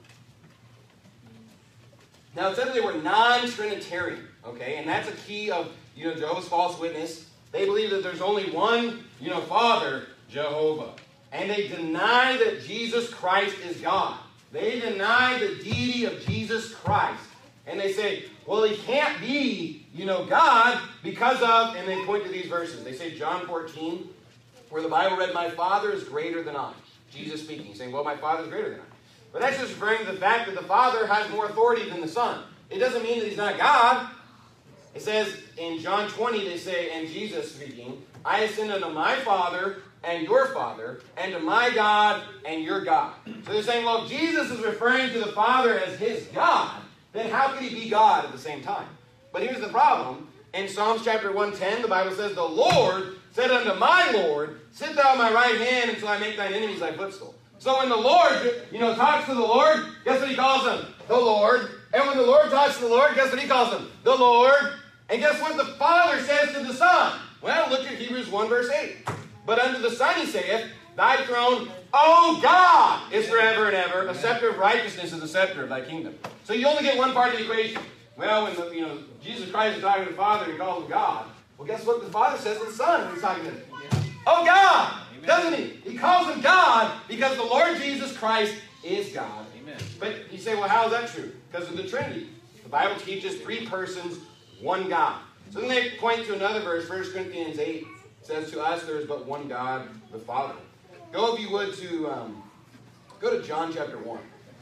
Now, it says they were non-Trinitarian, okay? And that's a key of, Jehovah's false witness. They believe that there's only one, Father, Jehovah. And they deny that Jesus Christ is God. They deny the deity of Jesus Christ. And they say, well, he can't be, God because of, and they point to these verses. They say John 14, where the Bible read, my Father is greater than I. Jesus speaking, saying, well, my Father is greater than I. But that's just referring to the fact that the Father has more authority than the Son. It doesn't mean that he's not God. It says in John 20, they say, and Jesus speaking, I ascend unto my Father and your Father, and to my God and your God. So they're saying, well, if Jesus is referring to the Father as his God, then how could he be God at the same time? But here's the problem. In Psalms chapter 110, the Bible says, the Lord said unto my Lord, sit thou at my right hand until I make thine enemies thy footstool. So when the Lord, talks to the Lord, guess what he calls him? The Lord. And when the Lord talks to the Lord, guess what he calls him? The Lord. And guess what the Father says to the Son? Well, look at Hebrews 1 verse 8. But unto the Son he saith, thy throne, O God, is forever and ever. A scepter of righteousness is the scepter of thy kingdom. So you only get one part of the equation. Well, when Jesus Christ is talking to the Father, he calls him God. Well, guess what the Father says to the Son when he's talking to him? Oh God! Amen. Doesn't he? He calls him God because the Lord Jesus Christ is God. Amen. But you say, well, how is that true? Because of the Trinity. The Bible teaches 3 persons, 1 God. So then they point to another verse, 1 Corinthians 8. It says, to us there is but one God, the Father. Go, if you would, to go to John chapter 1.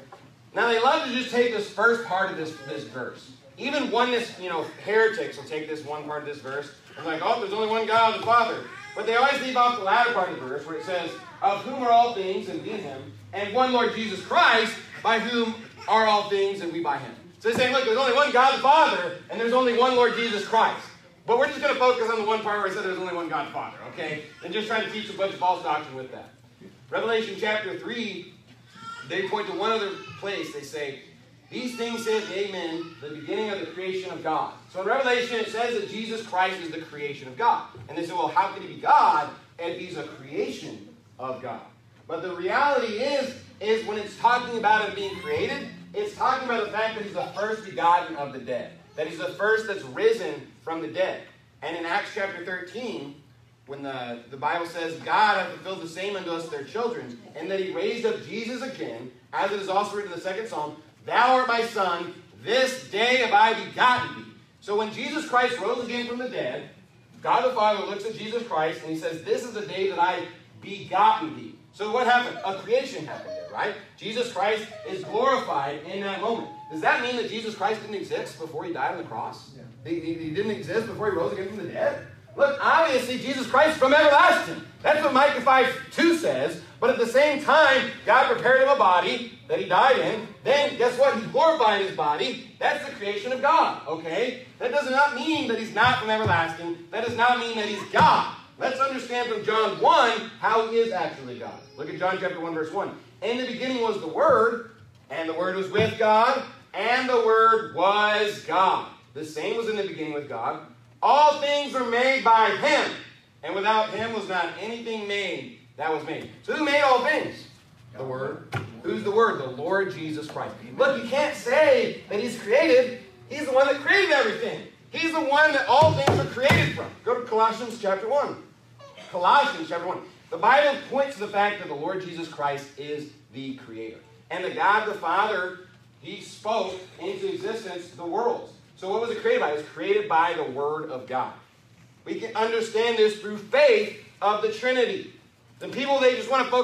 Now, they love to just take this first part of this verse. Even oneness, heretics will take this one part of this verse and like, oh, there's only one God, the Father. But they always leave off the latter part of the verse where it says, of whom are all things and in him, and one Lord Jesus Christ, by whom are all things and we by him. So they're saying, look, there's only one God the Father, and there's only one Lord Jesus Christ. But we're just going to focus on the one part where it said there's only one God the Father, okay? And just trying to teach a bunch of false doctrine with that. Revelation chapter 3, they point to one other place. They say, these things saith the Amen, the beginning of the creation of God. So in Revelation it says that Jesus Christ is the creation of God. And they say, well, how can he be God if he's a creation of God? But the reality is when it's talking about him being created, it's talking about the fact that he's the first begotten of the dead. That he's the first that's risen from the dead. And in Acts chapter 13, when the Bible says, God hath fulfilled the same unto us their children, and that he raised up Jesus again, as it is also written in the 2nd Psalm, thou art my son, this day have I begotten thee. So when Jesus Christ rose again from the dead, God the Father looks at Jesus Christ and he says, this is the day that I begotten thee. So what happened? A creation happened there, right? Jesus Christ is glorified in that moment. Does that mean that Jesus Christ didn't exist before he died on the cross? Yeah. He didn't exist before he rose again from the dead? Look, obviously, Jesus Christ from everlasting. That's what Micah 5:2 says. But at the same time, God prepared him a body that he died in. Then, guess what? He glorified his body. That's the creation of God, okay? That does not mean that he's not from everlasting. That does not mean that he's God. Let's understand from John 1 how he is actually God. Look at John chapter 1, verse 1. In the beginning was the Word, and the Word was with God, and the Word was God. The same was in the beginning with God. All things were made by him, and without him was not anything made that was made. So who made all things? The Word. Who's the Word? The Lord Jesus Christ. Look, you can't say that he's created. He's the one that created everything. He's the one that all things were created from. Go to Colossians chapter 1. Colossians chapter 1. The Bible points to the fact that the Lord Jesus Christ is the Creator. And the God the Father, he spoke into existence the worlds. So what was it created by? It was created by the Word of God. We can understand this through faith of the Trinity. The people, they just want to focus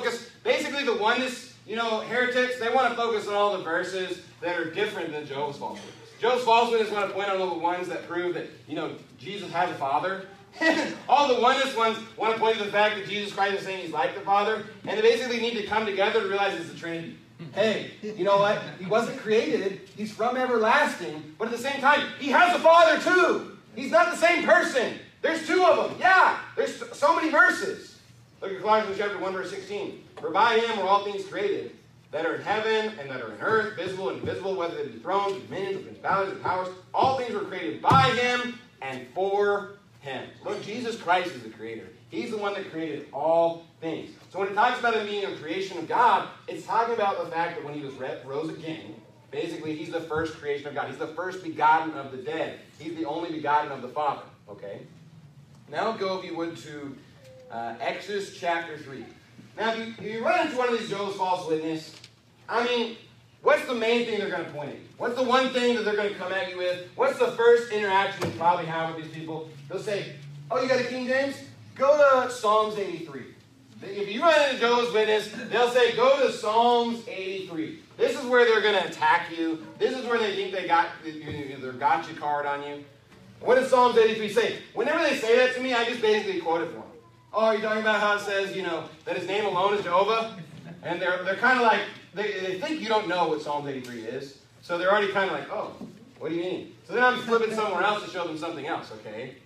Basically, the oneness, heretics, they want to focus on all the verses that are different than Jehovah's false witness. Jehovah's false witness want to point out all the ones that prove that, Jesus has a father. All the oneness ones want to point to the fact that Jesus Christ is saying he's like the Father. And they basically need to come together to realize it's the Trinity. Hey, you know what? He wasn't created. He's from everlasting. But at the same time, he has a Father too. He's not the same person. There's two of them. Yeah, there's so many verses. Look at Colossians chapter 1, verse 16. For by him were all things created, that are in heaven and that are in earth, visible and invisible, whether they be thrones, dominions, principalities, and powers. All things were created by him and for him. Look, Jesus Christ is the creator. He's the one that created all things. So when it talks about him being a creation of God, it's talking about the fact that when he was rose again, basically he's the first creation of God. He's the first begotten of the dead. He's the only begotten of the Father. Okay? Now go, if you would, to Exodus chapter 3. Now, if you run into one of these Jehovah's false witness, what's the main thing they're going to point at you? What's the one thing that they're going to come at you with? What's the first interaction you probably have with these people? They'll say, oh, you got a King James? Go to Psalms 83. If you run into Jehovah's Witness, they'll say, go to Psalms 83. This is where they're going to attack you. This is where they think they got their gotcha card on you. What does Psalms 83 say? Whenever they say that to me, I just basically quote it for them. Oh, are you talking about how it says, that his name alone is Jehovah? And they're kind of like, they think you don't know what Psalms 83 is. So they're already kind of like, oh, what do you mean? So then I'm flipping somewhere else to show them something else, okay?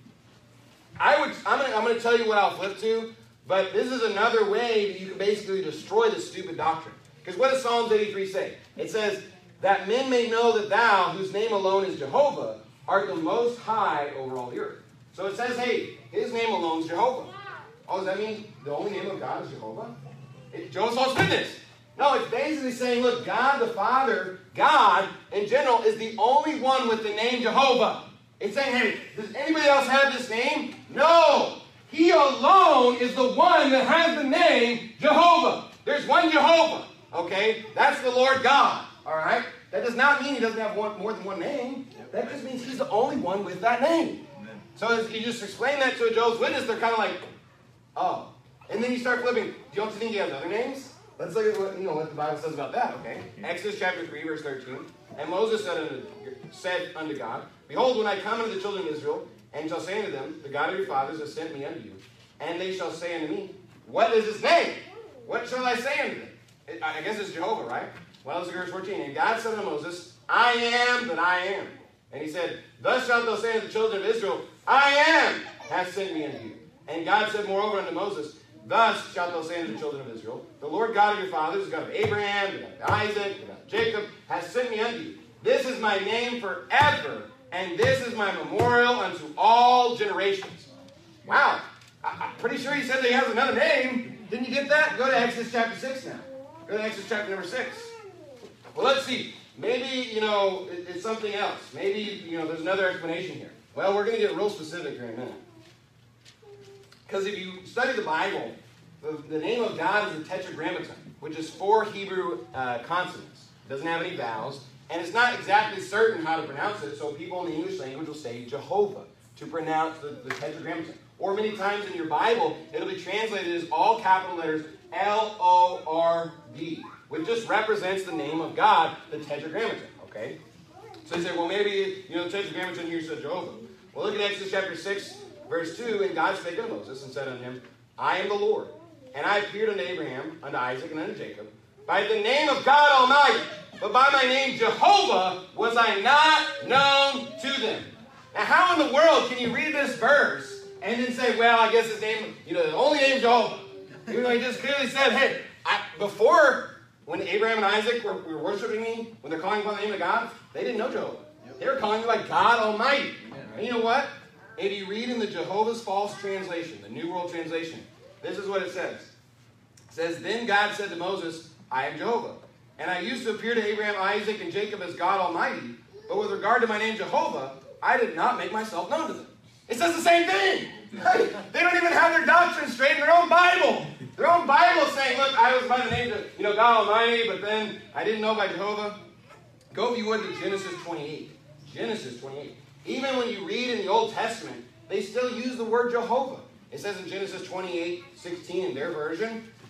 I'm going to tell you what I'll flip to, but this is another way that you can basically destroy this stupid doctrine. Because what does Psalms 83 say? It says, that men may know that thou, whose name alone is Jehovah, art the most high over all the earth. So it says, hey, his name alone is Jehovah. Oh, does that mean the only name of God is Jehovah? Jehovah's false witness. No, it's basically saying, look, God the Father, God in general, is the only one with the name Jehovah. It's saying, hey, does anybody else have this name? No. He alone is the one that has the name Jehovah. There's one Jehovah, okay? That's the Lord God, all right? That does not mean he doesn't have more than one name. That just means he's the only one with that name. So as you just explain that to a Jehovah's Witness, they're kind of like, oh. And then you start flipping. Do you want to think he has other names? Let's look at what the Bible says about that, okay? Exodus chapter 3, verse 13. And Moses said unto God, behold, when I come unto the children of Israel, and shall say unto them, the God of your fathers has sent me unto you, and they shall say unto me, what is his name? What shall I say unto them? I guess it's Jehovah, right? Well, it's verse 14. And God said unto Moses, I am that I am. And he said, thus shalt thou say unto the children of Israel, I am hath sent me unto you. And God said moreover unto Moses, thus shalt thou say unto the children of Israel, the Lord God of your fathers, the God of Abraham, the God of Isaac, the God of Jacob, has sent me unto you. This is my name forever, and this is my memorial unto all generations. Wow. I'm pretty sure he said that he has another name. Didn't you get that? Go to Exodus chapter 6 now. Go to Exodus chapter number 6. Well, let's see. Maybe, it's something else. Maybe, there's another explanation here. Well, we're going to get real specific here in a minute. Because if you study the Bible, the name of God is the Tetragrammaton, which is 4 Hebrew consonants. It doesn't have any vowels. And it's not exactly certain how to pronounce it, so people in the English language will say Jehovah to pronounce the Tetragrammaton. Or many times in your Bible, it'll be translated as all capital letters L-O-R-D, which just represents the name of God, the Tetragrammaton, okay? So you say, well, maybe, the Tetragrammaton here said Jehovah. Well, look at Exodus chapter 6, verse 2, and God spake unto Moses and said unto him, I am the Lord, and I appeared unto Abraham, unto Isaac, and unto Jacob, by the name of God Almighty, but by my name Jehovah was I not known to them. Now, how in the world can you read this verse and then say, well, I guess his name, the only name Jehovah? Even though he just clearly said, hey, before, when Abraham and Isaac were worshiping me, when they're calling upon the name of God, they didn't know Jehovah. They were calling me by God Almighty. And you know what? If you read in the Jehovah's False Translation, the New World Translation, this is what it says. It says, then God said to Moses, I am Jehovah. And I used to appear to Abraham, Isaac, and Jacob as God Almighty, but with regard to my name Jehovah, I did not make myself known to them. It says the same thing. They don't even have their doctrine straight in their own Bible. Their own Bible saying, look, I was by the name of, God Almighty, but then I didn't know by Jehovah. Go, if you would, to Genesis 28. Genesis 28. Even when you read in the Old Testament, they still use the word Jehovah. It says in Genesis 28:16 in their version,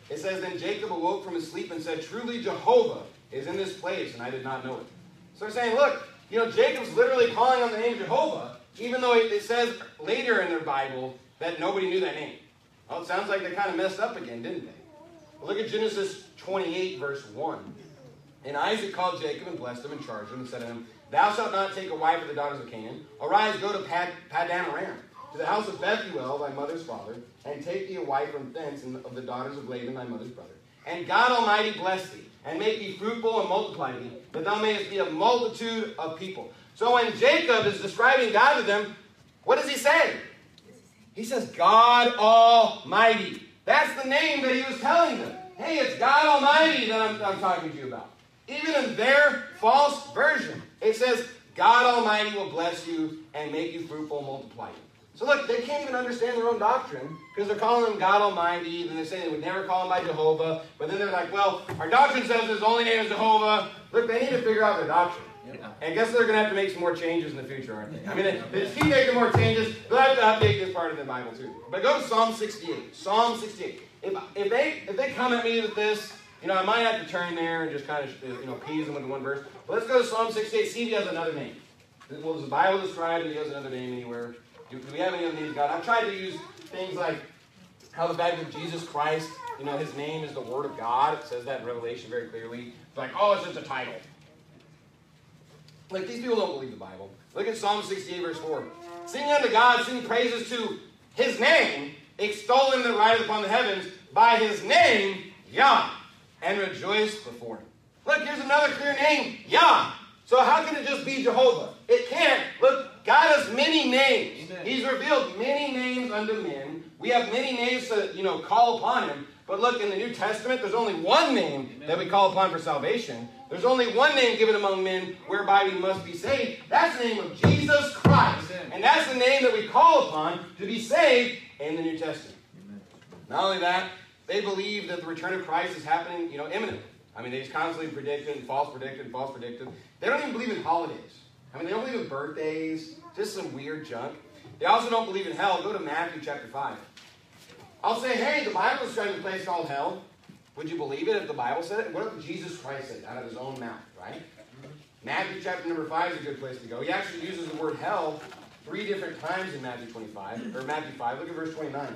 It says, then Jacob awoke from his sleep and said, truly Jehovah is in this place, and I did not know it. So they're saying, look, Jacob's literally calling on the name Jehovah, even though it says later in their Bible that nobody knew that name. Well, it sounds like they kind of messed up again, didn't they? Well, look at Genesis 28, verse 1. And Isaac called Jacob and blessed him and charged him and said to him, thou shalt not take a wife of the daughters of Canaan. Arise, go to Paddan Aram, to the house of Bethuel, thy mother's father, and take thee a wife from thence of the daughters of Laban, thy mother's brother. And God Almighty bless thee, and make thee fruitful and multiply thee, that thou mayest be a multitude of people. So when Jacob is describing God to them, what does he say? He says, God Almighty. That's the name that he was telling them. Hey, it's God Almighty that I'm talking to you about. Even in their false version, it says, God Almighty will bless you and make you fruitful and multiply you. So look, they can't even understand their own doctrine because they're calling him God Almighty, and they're saying they would never call him by Jehovah. But then they're like, well, our doctrine says his only name is Jehovah. Look, they need to figure out their doctrine. Yeah. And I guess they're going to have to make some more changes in the future, aren't they? I mean, they just keep making more changes. They'll have to update this part of the Bible too. But go to Psalm 68. Psalm 68. If they come at me with this, I might have to turn there and just kind of, appease them with the one verse. But let's go to Psalm 68. See if he has another name. Well, does the Bible describe that he has another name anywhere? Do we have any other names of God? I've tried to use things like how the fact that Jesus Christ, his name is the Word of God. It says that in Revelation very clearly. It's like, oh, it's just a title. Like, these people don't believe the Bible. Look at Psalm 68, verse 4. Sing unto God, sing praises to his name, extol him that rideth upon the heavens, by his name, Yah, and rejoice before him. Look, here's another clear name, Yah. So how can it just be Jehovah? It can't. Look, God has many names. Amen. He's revealed many names unto men. We have many names to, call upon him. But look, in the New Testament, there's only one name that we call upon for salvation. There's only one name given among men whereby we must be saved. That's the name of Jesus Christ. Amen. And that's the name that we call upon to be saved in the New Testament. Amen. Not only that, they believe that the return of Christ is happening, imminently. I mean, they just constantly predicted, false predicted. They don't even believe in holidays. I mean, they don't believe in birthdays, just some weird junk. They also don't believe in hell. Go to Matthew chapter 5. I'll say, hey, the Bible is describing a place called hell. Would you believe it if the Bible said it? What if Jesus Christ said it out of his own mouth, right? Matthew chapter number 5 is a good place to go. He actually uses the word hell 3 different times in Matthew 25, or Matthew 5. Look at verse 29.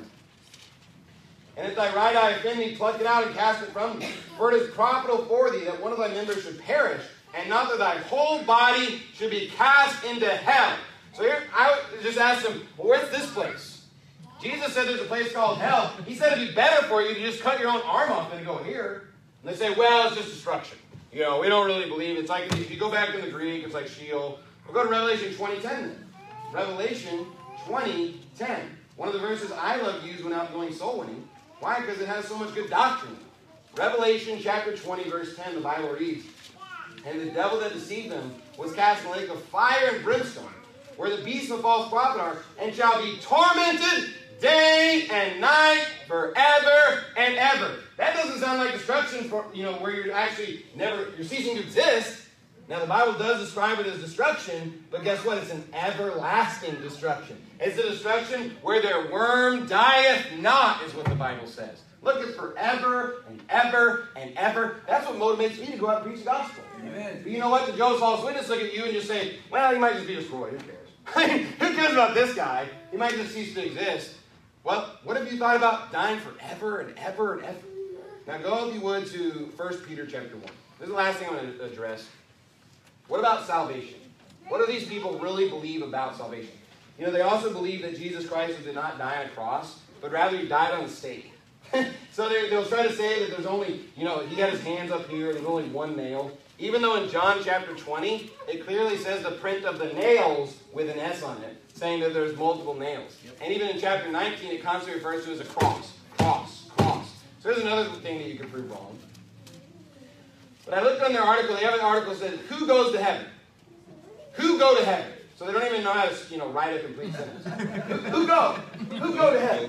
And if thy right eye offend thee, pluck it out and cast it from thee. For it is profitable for thee that one of thy members should perish, and not that thy whole body should be cast into hell. So here, I would just ask them, well, where's this place? Jesus said there's a place called hell. He said it'd be better for you to just cut your own arm off than to go here. And they say, well, it's just destruction. We don't really believe. It's like, if you go back in the Greek, it's like Sheol. We'll go to Revelation 20:10 then. Revelation 20:10. One of the verses I love to use when out going soul winning. Why? Because it has so much good doctrine. Revelation chapter 20, verse 10, the Bible reads, and the devil that deceived them was cast in the lake of fire and brimstone, where the beast and the false prophet are, and shall be tormented day and night forever and ever. That doesn't sound like destruction for, where you're actually you're ceasing to exist. Now, the Bible does describe it as destruction, but guess what? It's an everlasting destruction. It's a destruction where their worm dieth not, is what the Bible says. Look, it's forever and ever and ever. That's what motivates me to go out and preach the gospel. Amen. But you know what? The Jehovah's False Witness look at you and just say, well, he might just be destroyed. Who cares? Who cares about this guy? He might just cease to exist. Well, what if you thought about dying forever and ever and ever? Now go, if you would, to 1 Peter chapter 1. This is the last thing I'm going to address. What about salvation? What do these people really believe about salvation? They also believe that Jesus Christ did not die on a cross, but rather he died on a stake. So they'll try to say that there's only, he got his hands up here, there's only one nail. Even though in John chapter 20, it clearly says the print of the nails with an S on it, saying that there's multiple nails. Yep. And even in chapter 19, it constantly refers to as a cross. So there's another thing that you can prove wrong. But I looked on their article. They have an article that says, who goes to heaven? Who go to heaven? So they don't even know how to, write a complete sentence. Who go? Who go to heaven?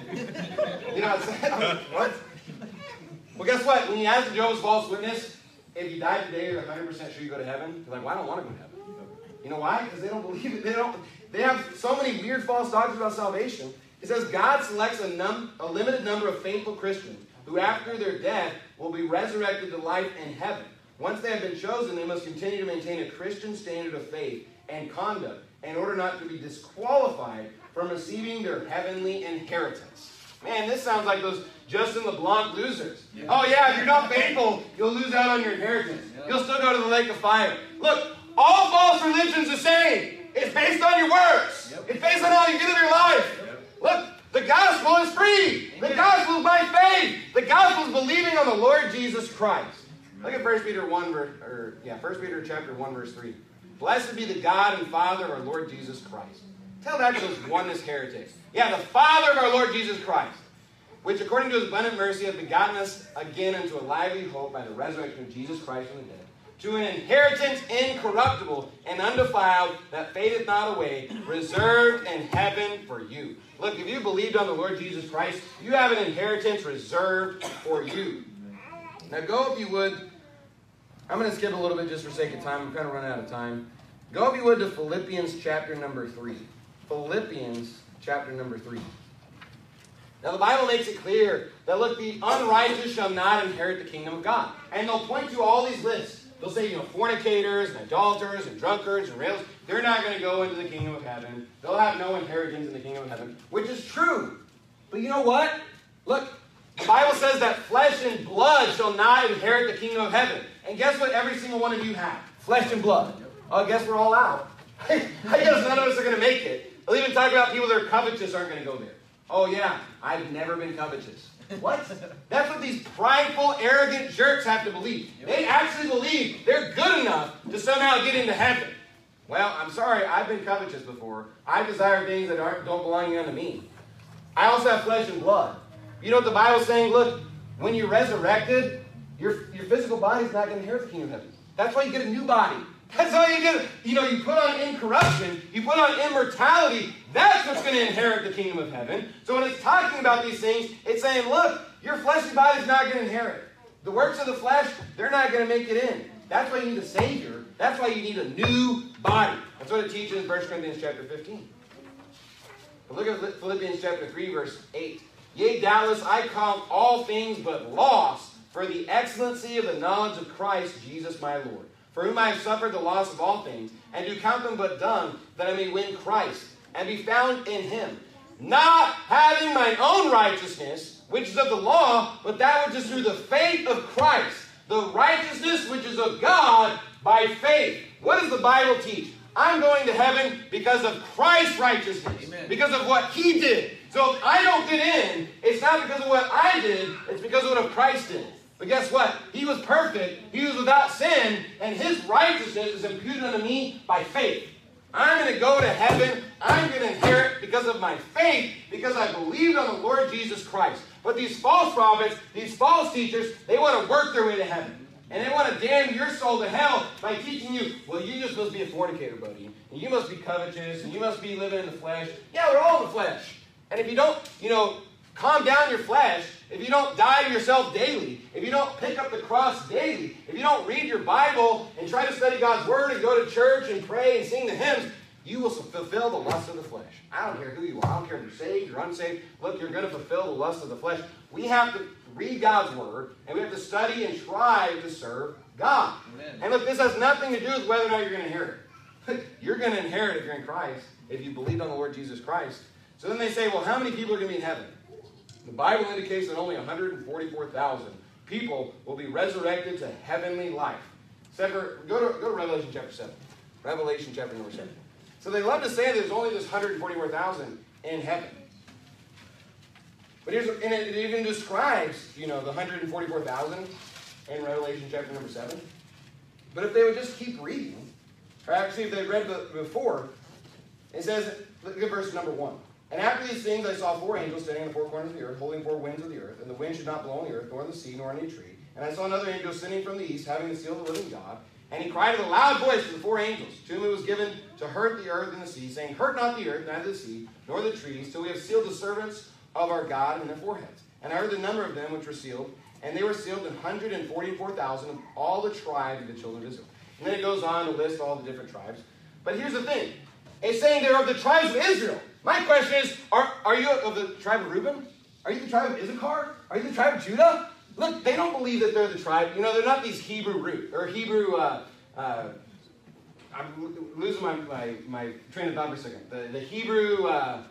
What? Well, guess what? When you ask the Jehovah's False Witness, if you die today, you're 100% sure you go to heaven. They're like, well, I don't want to go to heaven. You know why? Because they don't believe it. They have so many weird false doctrines about salvation. It says God selects a limited number of faithful Christians who after their death will be resurrected to life in heaven. Once they have been chosen, they must continue to maintain a Christian standard of faith and conduct in order not to be disqualified from receiving their heavenly inheritance. Man, this sounds like those Justin LeBlanc losers. Yeah. Oh yeah, if you're not faithful, you'll lose out on your inheritance. Yeah. You'll still go to the lake of fire. Look, all false religion's the same. It's based on your works. Yep. It's based on how you live your life. Yep. Look, the gospel is free. Amen. The gospel is by faith. The gospel is believing on the Lord Jesus Christ. Look at 1 Peter 1 Peter chapter 1, verse 3. Blessed be the God and Father of our Lord Jesus Christ. Tell that to those oneness heretics. Yeah, the Father of our Lord Jesus Christ, which according to his abundant mercy hath begotten us again unto a lively hope by the resurrection of Jesus Christ from the dead, to an inheritance incorruptible and undefiled, that fadeth not away, reserved in heaven for you. Look, if you believed on the Lord Jesus Christ, you have an inheritance reserved for you. Now go, if you would. I'm going to skip a little bit just for sake of time. I'm kind of running out of time. Go, if you would, to Philippians chapter number 3. Philippians chapter number 3. Now the Bible makes it clear that, look, the unrighteous shall not inherit the kingdom of God. And they'll point to all these lists. They'll say, fornicators and adulterers and drunkards and railers, they're not going to go into the kingdom of heaven. They'll have no inheritance in the kingdom of heaven, which is true. But you know what? Look, the Bible says that flesh and blood shall not inherit the kingdom of heaven. And guess what every single one of you have? Flesh and blood. Oh, I guess we're all out. I guess none of us are going to make it. They'll even talk about people that are covetous aren't going to go there. Oh yeah, I've never been covetous. What? That's what these prideful, arrogant jerks have to believe. They actually believe they're good enough to somehow get into heaven. Well, I'm sorry, I've been covetous before. I desire things that don't belong unto me. I also have flesh and blood. You know what the Bible's saying? Look, when you're resurrected, your physical body's not going to inherit the kingdom of heaven. That's why you get a new body. That's why you get, you put on incorruption, you put on immortality. That's what's going to inherit the kingdom of heaven. So when it's talking about these things, it's saying, look, your fleshly body's not going to inherit. The works of the flesh, they're not going to make it in. That's why you need a Savior. That's why you need a new body. That's what it teaches in 1 Corinthians chapter 15. But look at Philippians chapter 3, verse 8. Yea, doubtless I count all things but loss for the excellency of the knowledge of Christ Jesus my Lord, for whom I have suffered the loss of all things, and do count them but dung, that I may win Christ, and be found in him, not having mine own righteousness, which is of the law, but that which is through the faith of Christ, the righteousness which is of God by faith. What does the Bible teach? I'm going to heaven because of Christ's righteousness, Amen. Because of what he did. So if I don't get in, it's not because of what I did, it's because of what Christ did. But guess what? He was perfect, he was without sin, and his righteousness is imputed unto me by faith. I'm going to go to heaven, I'm going to inherit because of my faith, because I believed on the Lord Jesus Christ. But these false prophets, these false teachers, they want to work their way to heaven. And they want to damn your soul to hell by teaching you, well, you just must be a fornicator, buddy. And you must be covetous, and you must be living in the flesh. Yeah, we're all in the flesh. And if you don't, calm down your flesh, if you don't die to yourself daily, if you don't pick up the cross daily, if you don't read your Bible and try to study God's Word and go to church and pray and sing the hymns, you will fulfill the lust of the flesh. I don't care who you are. I don't care if you're saved or unsaved. Look, you're going to fulfill the lust of the flesh. We have to read God's Word, and we have to study and try to serve God. Amen. And look, this has nothing to do with whether or not you're going to inherit it. You're going to inherit if you're in Christ, if you believe on the Lord Jesus Christ. So then they say, well, how many people are going to be in heaven? The Bible indicates that only 144,000 people will be resurrected to heavenly life. Go to Revelation chapter 7. Revelation chapter number 7. So they love to say there's only this 144,000 in heaven. But it even describes, the 144,000 in Revelation chapter number 7. But if they would just keep reading, or actually if they read before, it says, look at verse number 1. And after these things I saw 4 angels standing in the 4 corners of the earth, holding 4 winds of the earth, and the wind should not blow on the earth, nor on the sea, nor on any tree. And I saw another angel ascending from the east, having the seal of the living God. And he cried with a loud voice to the 4 angels, to whom it was given to hurt the earth and the sea, saying, Hurt not the earth, neither the sea, nor the trees, till we have sealed the servants of our God in their foreheads. And I heard the number of them which were sealed, and they were sealed 144,000 of all the tribes of the children of Israel. And then it goes on to list all the different tribes. But here's the thing. It's saying they're of the tribes of Israel. My question is, are you of the tribe of Reuben? Are you the tribe of Issachar? Are you the tribe of Judah? Look, they don't believe that they're the tribe. You know, they're not these Hebrew root, or Hebrew, I'm losing my train of thought for a second. The Hebrew,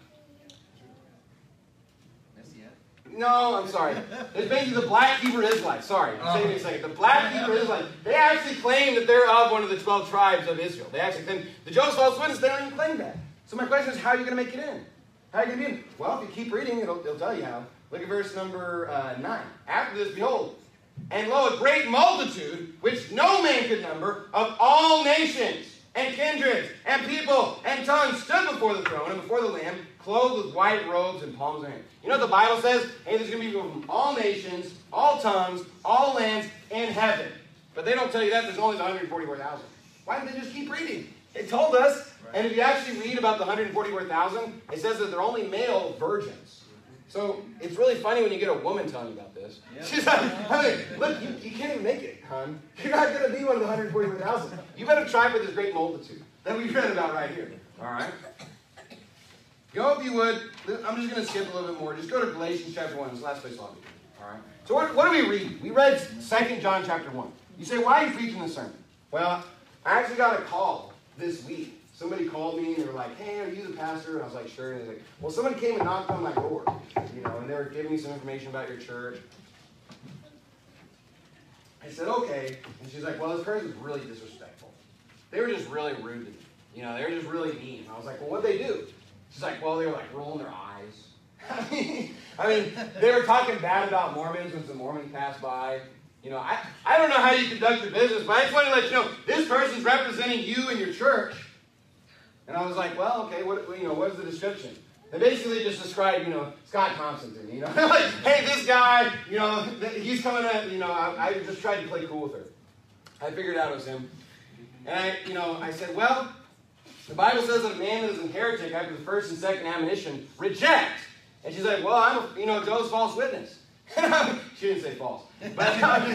no, I'm sorry. It's basically the black Hebrew Israelites. Sorry, save me a second. The black Hebrew Israelites, they actually claim that they're of one of the 12 tribes of Israel. They actually claim, the Jehovah's False Witness, they don't even claim that. So my question is, how are you going to make it in? How are you going to be in? Well, if you keep reading, it'll tell you how. Look at verse number 9. After this, behold, and lo, a great multitude, which no man could number, of all nations, and kindreds, and people, and tongues, stood before the throne and before the Lamb, clothed with white robes and palms in hand. You know what the Bible says? Hey, there's going to be people from all nations, all tongues, all lands, in heaven. But they don't tell you that. There's only 144,000. Why didn't they just keep reading? It told us. Right. And if you actually read about the 144,000, it says that they're only male virgins. So it's really funny when you get a woman telling you about this. Yep. She's like, hey, look, you can't even make it, hon. You're not going to be one of the 144,000. You better try for this great multitude that we read about right here. All right? Go, if you would. I'm just going to skip a little bit more. Just go to Galatians chapter 1. It's the last place I'll be. All right? So what do we read? We read 2 John chapter 1. You say, why are you preaching this sermon? Well, I actually got a call this week. Somebody called me, and they were like, hey, are you the pastor? And I was like, sure. And they were like, well, somebody came and knocked on my door, and they were giving me some information about your church. I said, okay. And she's like, well, this person was really disrespectful. They were just really rude to me. They were just really mean. And I was like, well, what'd they do? She's like, well, they were like rolling their eyes. I mean, they were talking bad about Mormons when some Mormons passed by. I don't know how you conduct your business, but I just wanted to let you know, this person's representing you and your church. And I was like, well, okay, what's the description? They basically just described, Scott Thompson to me. Like, hey, this guy, he's coming at, I just tried to play cool with her. I figured out it was him. And I said, well, the Bible says that a man that is a heretic after the first and second admonition rejects. And she's like, well, I'm Joe's false witness. She didn't say false. But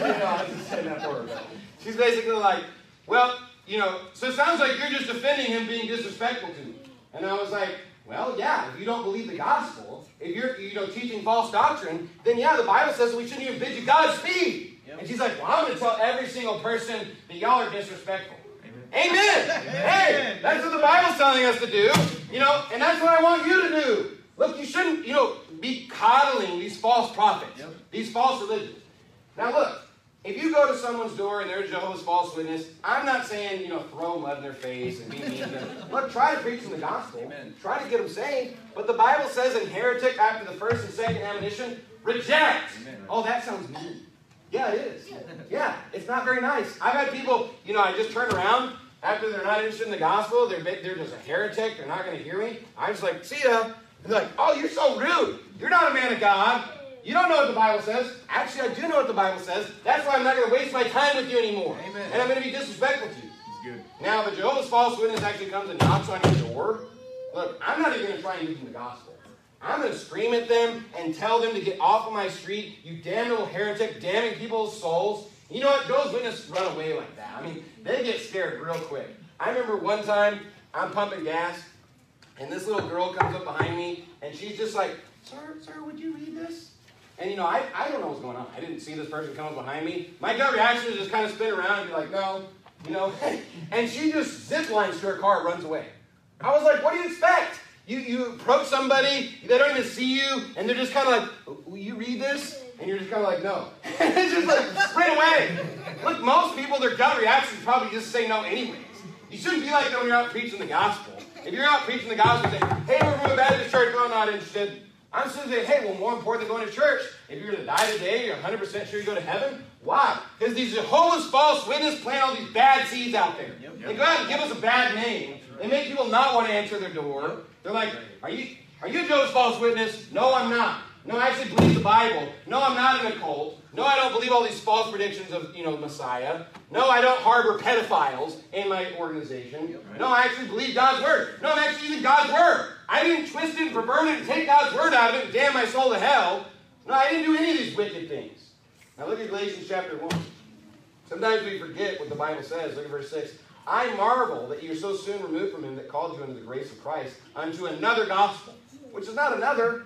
I was just saying that for her. But she's basically like, well, so it sounds like you're just defending him being disrespectful to me. And I was like, well, yeah, if you don't believe the gospel, if you're teaching false doctrine, then yeah, the Bible says we shouldn't even bid you Godspeed. Yep. And she's like, well, I'm going to tell every single person that y'all are disrespectful. Amen. Amen. Hey, that's what the Bible's telling us to do, and that's what I want you to do. Look, you shouldn't, be coddling these false prophets, these false religions. Now look, if you go to someone's door and they're Jehovah's false witness, I'm not saying, throw mud in their face and be mean to them. Look, try to preach them the gospel. Amen. Try to get them saved. But the Bible says in heretic after the first and second admonition, reject. Amen. Oh, that sounds mean. Yeah, it is. Yeah, it's not very nice. I've had people, I just turn around after they're not interested in the gospel. They're just a heretic. They're not going to hear me. I'm just like, see ya. And they're like, oh, you're so rude. You're not a man of God. You don't know what the Bible says. Actually, I do know what the Bible says. That's why I'm not going to waste my time with you anymore. Amen. And I'm going to be disrespectful to you. That's good. Now, if a Jehovah's false witness actually comes and knocks on your door, look, I'm not even going to try and give them the gospel. I'm going to scream at them and tell them to get off of my street, you damn little heretic, damning people's souls. You know what? Jehovah's Witnesses run away like that. I mean, they get scared real quick. I remember one time, I'm pumping gas, and this little girl comes up behind me, and she's just like, sir, would you read this? And, I don't know what's going on. I didn't see this person come up behind me. My gut reaction is just kind of spin around and be like, no, and she just zip lines to her car and runs away. I was like, what do you expect? You approach somebody, they don't even see you, and they're just kind of like, will you read this? And you're just kind of like, no. It's just like, sprint away. Look, most people, their gut reaction is probably just say no anyways. You shouldn't be like that when you're out preaching the gospel. If you're out preaching the gospel, say, hey, we're from a Baptist church, I'm not interested. I'm still saying, hey, well, more important than going to church, if you're going to die today, you're 100% sure you go to heaven. Why? Because these Jehovah's false witnesses plant all these bad seeds out there. They go out and give us a bad name. They make people not want to answer their door. They're like, are you Jehovah's false witness? No, I'm not. No, I actually believe the Bible. No, I'm not in a cult. No, I don't believe all these false predictions of, Messiah. No, I don't harbor pedophiles in my organization. No, I actually believe God's word. No, I'm actually using God's word. I didn't twist it and pervert it and take God's word out of it and damn my soul to hell. No, I didn't do any of these wicked things. Now look at Galatians chapter 1. Sometimes we forget what the Bible says. Look at verse 6. I marvel that you are so soon removed from him that called you into the grace of Christ unto another gospel, which is not another.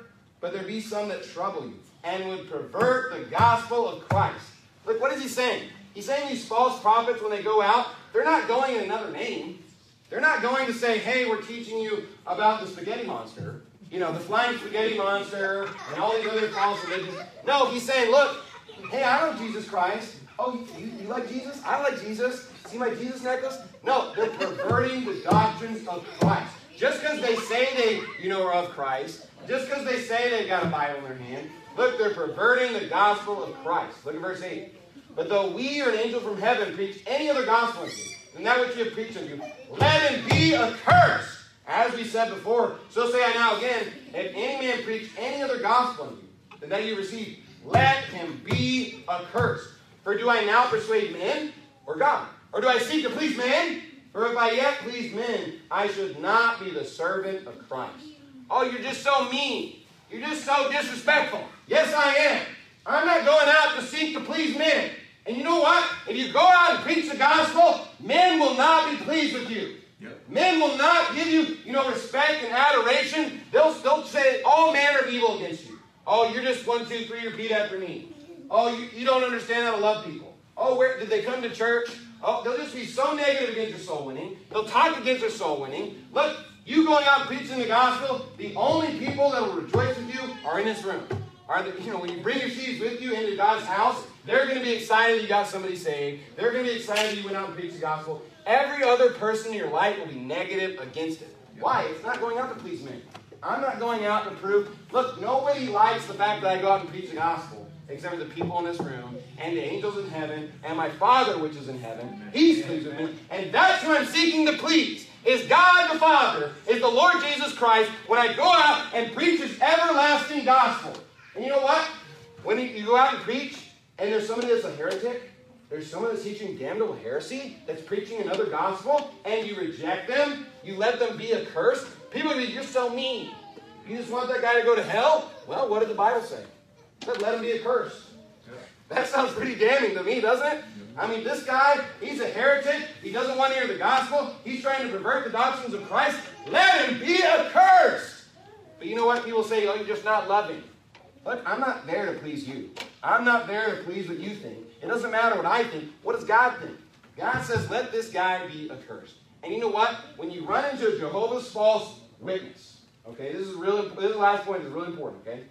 but there be some that trouble you, and would pervert the gospel of Christ. Look, what is he saying? He's saying these false prophets, when they go out, they're not going in another name. They're not going to say, hey, we're teaching you about the spaghetti monster, the flying spaghetti monster, and all these other false religions. No, he's saying, look, hey, I know Jesus Christ. Oh, you like Jesus? I like Jesus. See my Jesus necklace? No, they're perverting the doctrines of Christ. Just because they say they, are of Christ, just because they say they've got a Bible in their hand, look, they're perverting the gospel of Christ. Look at verse 8. But though we or an angel from heaven preach any other gospel unto you, than that which we have preached unto you, let him be accursed. As we said before, so say I now again, if any man preach any other gospel unto you, than that you receive, let him be accursed. For do I now persuade men or God? Or do I seek to please men? For if I yet please men, I should not be the servant of Christ. Oh, you're just so mean. You're just so disrespectful. Yes, I am. I'm not going out to seek to please men. And you know what? If you go out and preach the gospel, men will not be pleased with you. Yep. Men will not give you, respect and adoration. They'll say all manner of evil against you. Oh, you're just 1, 2, 3, repeat after me. Oh, you don't understand how to love people. Oh, where did they come to church? Oh, they'll just be so negative against your soul winning. They'll talk against your soul winning. Look, you going out and preaching the gospel, the only people that will rejoice with you are in this room. When you bring your sheaves with you into God's house, they're going to be excited you got somebody saved. They're going to be excited you went out and preached the gospel. Every other person in your life will be negative against it. Why? It's not going out to please men. I'm not going out to prove, look, nobody likes the fact that I go out and preach the gospel, except for the people in this room, and the angels in heaven, and my Father which is in heaven. He's pleased with me. And that's who I'm seeking to please, is God the Father, is the Lord Jesus Christ, when I go out and preach His everlasting gospel. And you know what? When you go out and preach, and there's somebody that's a heretic, there's someone that's teaching damnable heresy, that's preaching another gospel, and you reject them, you let them be accursed, people are going to be, you're so mean. You just want that guy to go to hell? Well, what did the Bible say? It said, let him be accursed. That sounds pretty damning to me, doesn't it? I mean, this guy, he's a heretic. He doesn't want to hear the gospel. He's trying to pervert the doctrines of Christ. Let him be accursed. But you know what? People say, oh, you're just not loving. Look, I'm not there to please you. I'm not there to please what you think. It doesn't matter what I think. What does God think? God says, let this guy be accursed. And you know what? When you run into a Jehovah's false witness, okay, this is the last point is really important, okay?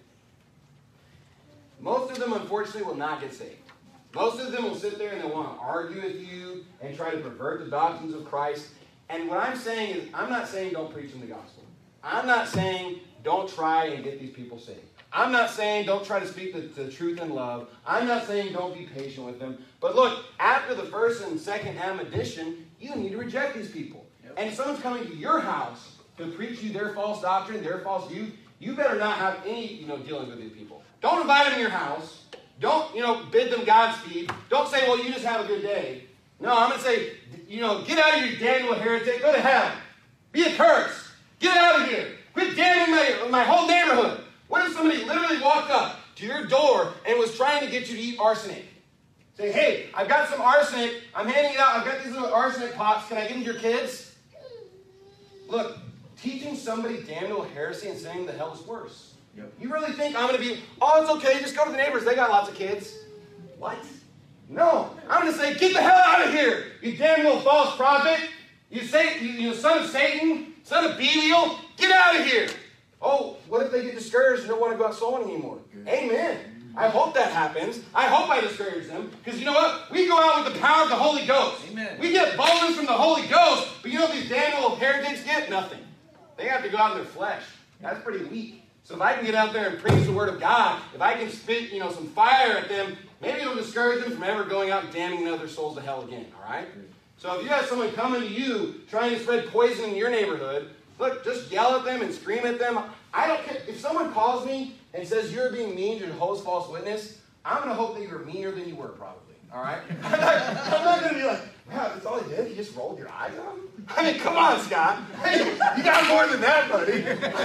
Most of them, unfortunately, will not get saved. Most of them will sit there and they'll want to argue with you and try to pervert the doctrines of Christ. And what I'm saying is, I'm not saying don't preach them the gospel. I'm not saying don't try and get these people saved. I'm not saying don't try to speak the truth in love. I'm not saying don't be patient with them. But look, after the first and second admonition, you need to reject these people. Yep. And if someone's coming to your house to preach you their false doctrine, their false view, you better not have any dealings with these people. Don't invite them in your house. Don't bid them Godspeed. Don't say, well, you just have a good day. No, I'm going to say, get out of here, you damnable heretic. Go to hell. Be accursed. Get out of here. Quit damning my whole neighborhood. What if somebody literally walked up to your door and was trying to get you to eat arsenic? Say, hey, I've got some arsenic. I'm handing it out. I've got these little arsenic pots. Can I give them to your kids? Look, teaching somebody damnable heresy and sending them to hell is worse. Yep. You really think I'm going to be, oh, it's okay. Just go to the neighbors. They got lots of kids. What? No. I'm going to say, get the hell out of here, you damnable false prophet. You son of Satan, son of Belial. Get out of here. Oh, what if they get discouraged and don't want to go out soul winning anymore? Amen. I hope that happens. I hope I discourage them. Because you know what? We go out with the power of the Holy Ghost. Amen. We get boldness from the Holy Ghost. But you know what these damnable heretics get? Nothing. They have to go out in their flesh. That's pretty weak. So if I can get out there and preach the Word of God, if I can spit, some fire at them, maybe it'll discourage them from ever going out and damning other souls to hell again. All right? So if you have someone coming to you trying to spread poison in your neighborhood, look, just yell at them and scream at them. I don't care. If someone calls me and says you're being mean to Jehovah's false witness, I'm going to hope that you're meaner than you were, probably. All right? I'm not going to be like, wow, that's all he did? He just rolled your eyes at him? I mean, come on, Scott. You got more than that, buddy.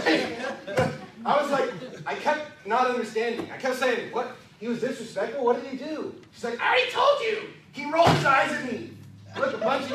I was like, I kept not understanding. I kept saying, what? He was disrespectful? What did he do? She's like, I already told you. He rolled his eyes at me. Look, a bunch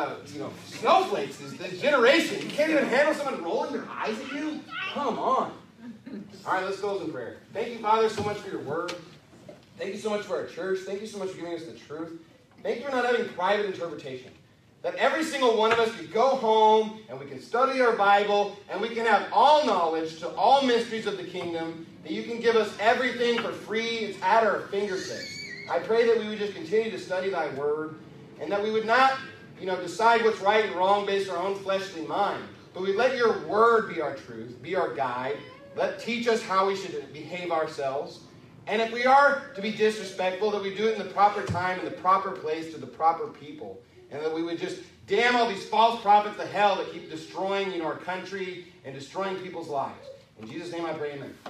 of, snowflakes, this generation. You can't even handle someone rolling their eyes at you? Come on. All right, let's close in prayer. Thank you, Father, so much for your word. Thank you so much for our church. Thank you so much for giving us the truth. Thank you for not having private interpretation. That every single one of us could go home and we can study our Bible and we can have all knowledge to all mysteries of the kingdom. That you can give us everything for free. It's at our fingertips. I pray that we would just continue to study thy word and that we would not, decide what's right and wrong based on our own fleshly mind. But we let your word be our truth, be our guide. Teach us how we should behave ourselves. And if we are to be disrespectful, that we do it in the proper time, in the proper place, to the proper people. And that we would just damn all these false prophets to hell that keep destroying our country and destroying people's lives. In Jesus' name I pray, amen.